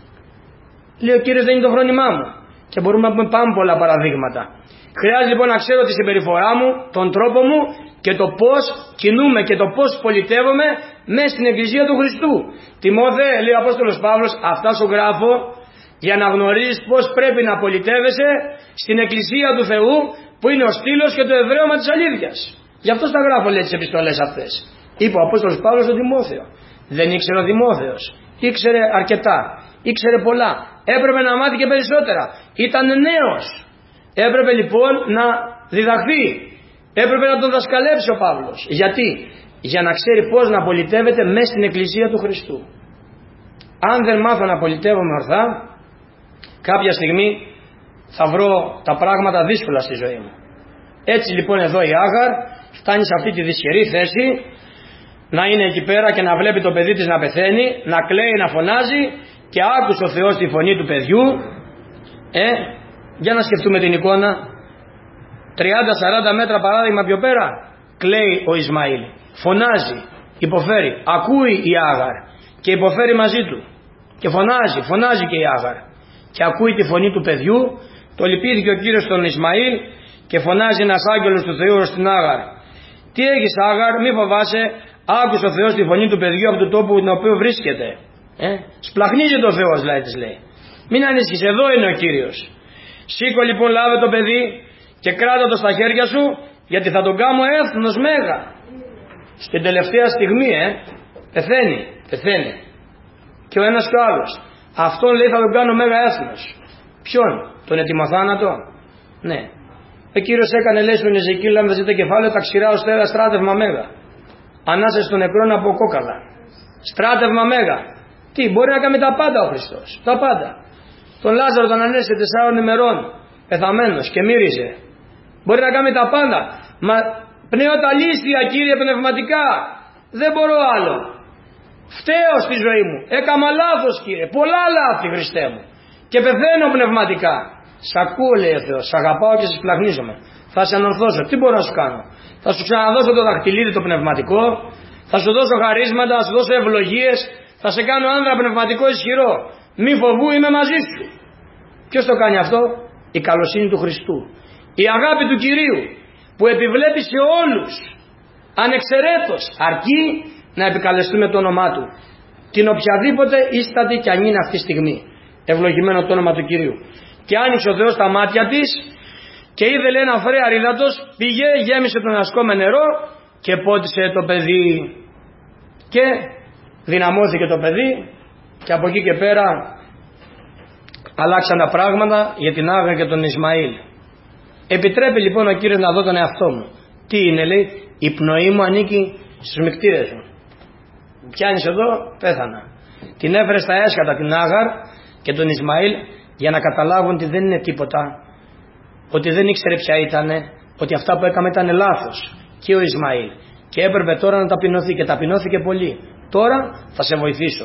Λέει ο Κύριος, δεν είναι το φρόνημά μου. Και μπορούμε να πούμε πάμε πολλά παραδείγματα. Χρειάζεται λοιπόν να ξέρω τη συμπεριφορά μου, τον τρόπο μου και το πώς κινούμε και το πώς πολιτεύομαι μέσα στην Εκκλησία του Χριστού. Τιμόθε, λέει ο Απόστολος Παύλος, αυτά σου γράφω για να γνωρίζεις πώς πρέπει να πολιτεύεσαι στην Εκκλησία του Θεού, που είναι ο στήλος και το εδραίωμα της αλήθειας. Γι' αυτό τα γράφω, λέει, τις επιστολές αυτές. Είπε ο Απόστολος Παύλος στον Τιμόθεο. Δεν ήξερε ο Τιμόθεος. Ήξερε αρκετά. Ήξερε πολλά. Έπρεπε να μάθει και περισσότερα. Ήταν νέος. Έπρεπε λοιπόν να διδαχθεί. Έπρεπε να τον δασκαλέψει ο Παύλος. Γιατί? Για να ξέρει πώς να πολιτεύεται μέσα στην Εκκλησία του Χριστού. Αν δεν μάθω να πολιτεύομαι ορθά, κάποια στιγμή θα βρω τα πράγματα δύσκολα στη ζωή μου. Έτσι λοιπόν εδώ η Άγαρ φτάνει σε αυτή τη δυσχερή θέση, να είναι εκεί πέρα και να βλέπει το παιδί της να πεθαίνει, να κλαίει, να φωνάζει, και άκουσε ο Θεός τη φωνή του παιδιού. Ε, για να σκεφτούμε την εικόνα. τριάντα σαράντα μέτρα παράδειγμα πιο πέρα κλαίει ο Ισμαήλ, φωνάζει, υποφέρει, ακούει η Άγαρ και υποφέρει μαζί του και φωνάζει, φωνάζει και η Άγαρ και ακούει τη φωνή του παιδιού. Το λυπήθηκε ο Κύριος τον Ισμαήλ και φωνάζει ένας άγγελος του Θεού στην Άγαρ. Τι έχεις Άγαρ, μη φοβάσαι, άκουσε ο Θεός τη φωνή του παιδιού από τον τόπο τον οποίο βρίσκεται. Ε, σπλαχνίζεται ο Θεός, λέει, της λέει. Μην ανησυχείς, εδώ είναι ο Κύριος. Σήκω λοιπόν, λάβε το παιδί και κράτα το στα χέρια σου, γιατί θα τον κάνω έθνος μέγα. Στην τελευταία στιγμή, ε, πεθαίνει, πεθαίνει. Και ο ένας και ο άλλος. Αυτόν, λέει, θα τον κάνω μέγα έθνος. Ποιον? Τον ετοιμοθάνατο? Ναι. Ο Κύριος έκανε, λέει, στον Εζεκίλ, αν δείτε κεφάλαιο, τα ξηρά ως τέρα στράτευμα μέγα. Ανάσες των νεκρών από κόκαλα. Στράτευμα μέγα. Τι, μπορεί να κάνει τα πάντα ο Χριστός. Τα πάντα. Τον Λάζαρο τον ανέστησε τεσσάρων ημερών πεθαμένος και μύριζε. Μπορεί να κάνει τα πάντα. Μα πνεύματα λίστια, Κύριε, πνευματικά. Δεν μπορώ άλλο. Φταίω στη ζωή μου. Έκανα λάθος, Κύριε. Πολλά λάθη, Χριστέ μου. Και πεθαίνω πνευματικά. Σ' ακούω, λέει ο Θεός. Σ' αγαπάω και σε σπλαχνίζομαι. Θα σε ανορθώσω. Τι μπορώ να σου κάνω? Θα σου ξαναδώσω το δαχτυλίδι το πνευματικό. Θα σου δώσω χαρίσματα. Θα σου δώσω ευλογίες. Θα σε κάνω άνδρα πνευματικό ισχυρό. Μη φοβού, είμαι μαζί σου. Ποιος το κάνει αυτό? Η καλοσύνη του Χριστού. Η αγάπη του Κυρίου που επιβλέπει σε όλους ανεξαιρέτως, αρκεί να επικαλεστούμε το όνομά Του, την οποιαδήποτε ίστατη κι αν είναι αυτή τη στιγμή. Ευλογημένο το όνομα του Κυρίου. Και άνοιξε ο Θεός τα μάτια της και είδε, λέει, ένα φρέα ρίδατος, πήγε, γέμισε τον ασκό με νερό και πότισε το παιδί. Και δυναμώθηκε το παιδί και από εκεί και πέρα αλλάξαν τα πράγματα για την Άγα και τον Ισμαήλ. Επιτρέπει λοιπόν ο Κύριος να δω τον εαυτό μου. Τι είναι, λέει, η πνοή μου ανήκει στους μυκτήρες μου. Πιάνεις εδώ, πέθανα. Την έφερε στα έσχατα την Άγαρ και τον Ισμαήλ για να καταλάβουν ότι δεν είναι τίποτα, ότι δεν ήξερε ποια ήτανε, ότι αυτά που έκαμε ήταν λάθος. Και ο Ισμαήλ. Και έπρεπε τώρα να ταπεινωθεί και ταπεινώθηκε πολύ. Τώρα θα σε βοηθήσω.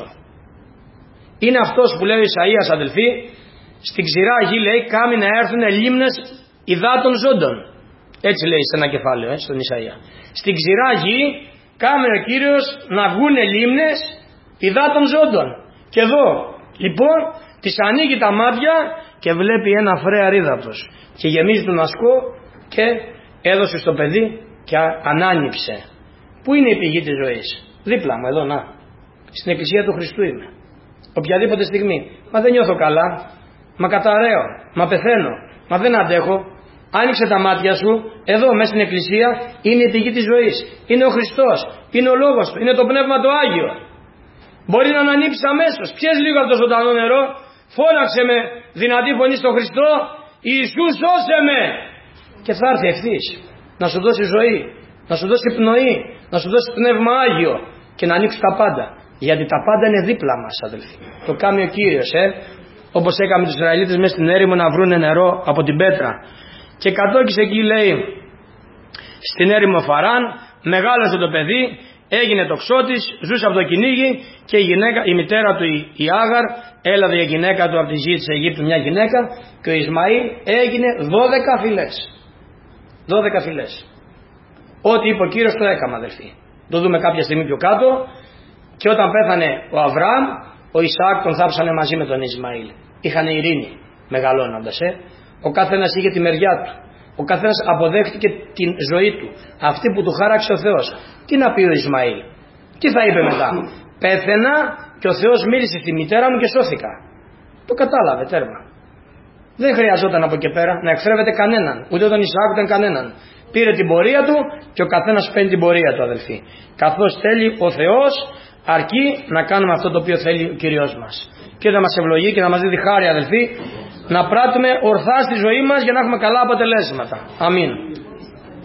Είναι αυτός που λέει ο Ισαΐας, αδελφοί, στην ξηρά γη, λέει, κάμει να έρθουν λίμνες υδάτων ζώντων. Έτσι λέει σε ένα κεφάλαιο, έτσι, στον Ισαΐα. Στην ξηρά γη κάμει ο Κύριος να βγουν λίμνες υδάτων ζώντων. Και εδώ λοιπόν της ανοίγει τα μάτια και βλέπει ένα φρέα ρίδατος και γεμίζει τον ασκό και έδωσε στο παιδί και ανάνυψε. Πού είναι η πηγή της ζωής? Δίπλα μου, εδώ, να. Στην εκκλησία του Χριστού είμαι. Οποιαδήποτε στιγμή. Μα δεν νιώθω καλά. Μα καταραίω. Μα πεθαίνω. Μα δεν αντέχω. Άνοιξε τα μάτια σου. Εδώ μέσα στην εκκλησία είναι η πηγή της ζωής. Είναι ο Χριστός. Είναι ο Λόγος Του. Είναι το Πνεύμα το Άγιο. Μπορεί να ανανύψει αμέσως. Πιες λίγο από το ζωντανό νερό. Φώναξε με δυνατή φωνή στον Χριστό. Ιησού, σώσε με. Και θα έρθει ευθύς. Να σου δώσει ζωή. Να σου δώσει πνοή. Να σου δώσει Πνεύμα Άγιο. Και να ανοίξει τα πάντα. Γιατί τα πάντα είναι δίπλα μας, αδελφοί. Το κάνει ο Κύριος, ε. Όπως έκαμε τους Ισραηλίτες μέσα στην έρημο να βρούνε νερό από την πέτρα. Και κατόκισε εκεί, λέει, στην έρημο Φαράν, μεγάλωσε το παιδί, έγινε τοξότης, ζούσε από το κυνήγι και η, γυναίκα, η μητέρα του, η, η Άγαρ, έλαβε η γυναίκα του από τη γη της Αιγύπτου μια γυναίκα και ο Ισμαήλ έγινε δώδεκα φυλές. Δώδεκα φυλές. Ό,τι είπε ο Κύριος το έκαμε, αδελφοί. Το δούμε κάποια στιγμή πιο κάτω. Και όταν πέθανε ο Αβραάμ, ο Ισαάκ τον θάψανε μαζί με τον Ισμαήλ. Είχαν ειρήνη μεγαλώνοντας, ε. Ο καθένας είχε τη μεριά του. Ο καθένας αποδέχτηκε την ζωή του. Αυτή που του χάραξε ο Θεός. Τι να πει ο Ισμαήλ? Τι θα είπε μετά? Πέθαινα και ο Θεός μίλησε στη μητέρα μου και σώθηκα. Το κατάλαβε, τέρμα. Δεν χρειαζόταν από εκεί πέρα να εκθρέβεται κανέναν. Ούτε τον Ισαάκ ούτε κανέναν. Πήρε την πορεία του και ο καθένας παίρνει την πορεία του, αδελφοί. Καθώς θέλει ο Θεός, αρκεί να κάνουμε αυτό το οποίο θέλει ο Κύριος μας. Και να μας ευλογεί και να μας δίδει χάρη, αδελφοί, να πράττουμε ορθά στη ζωή μας για να έχουμε καλά αποτελέσματα. Αμήν.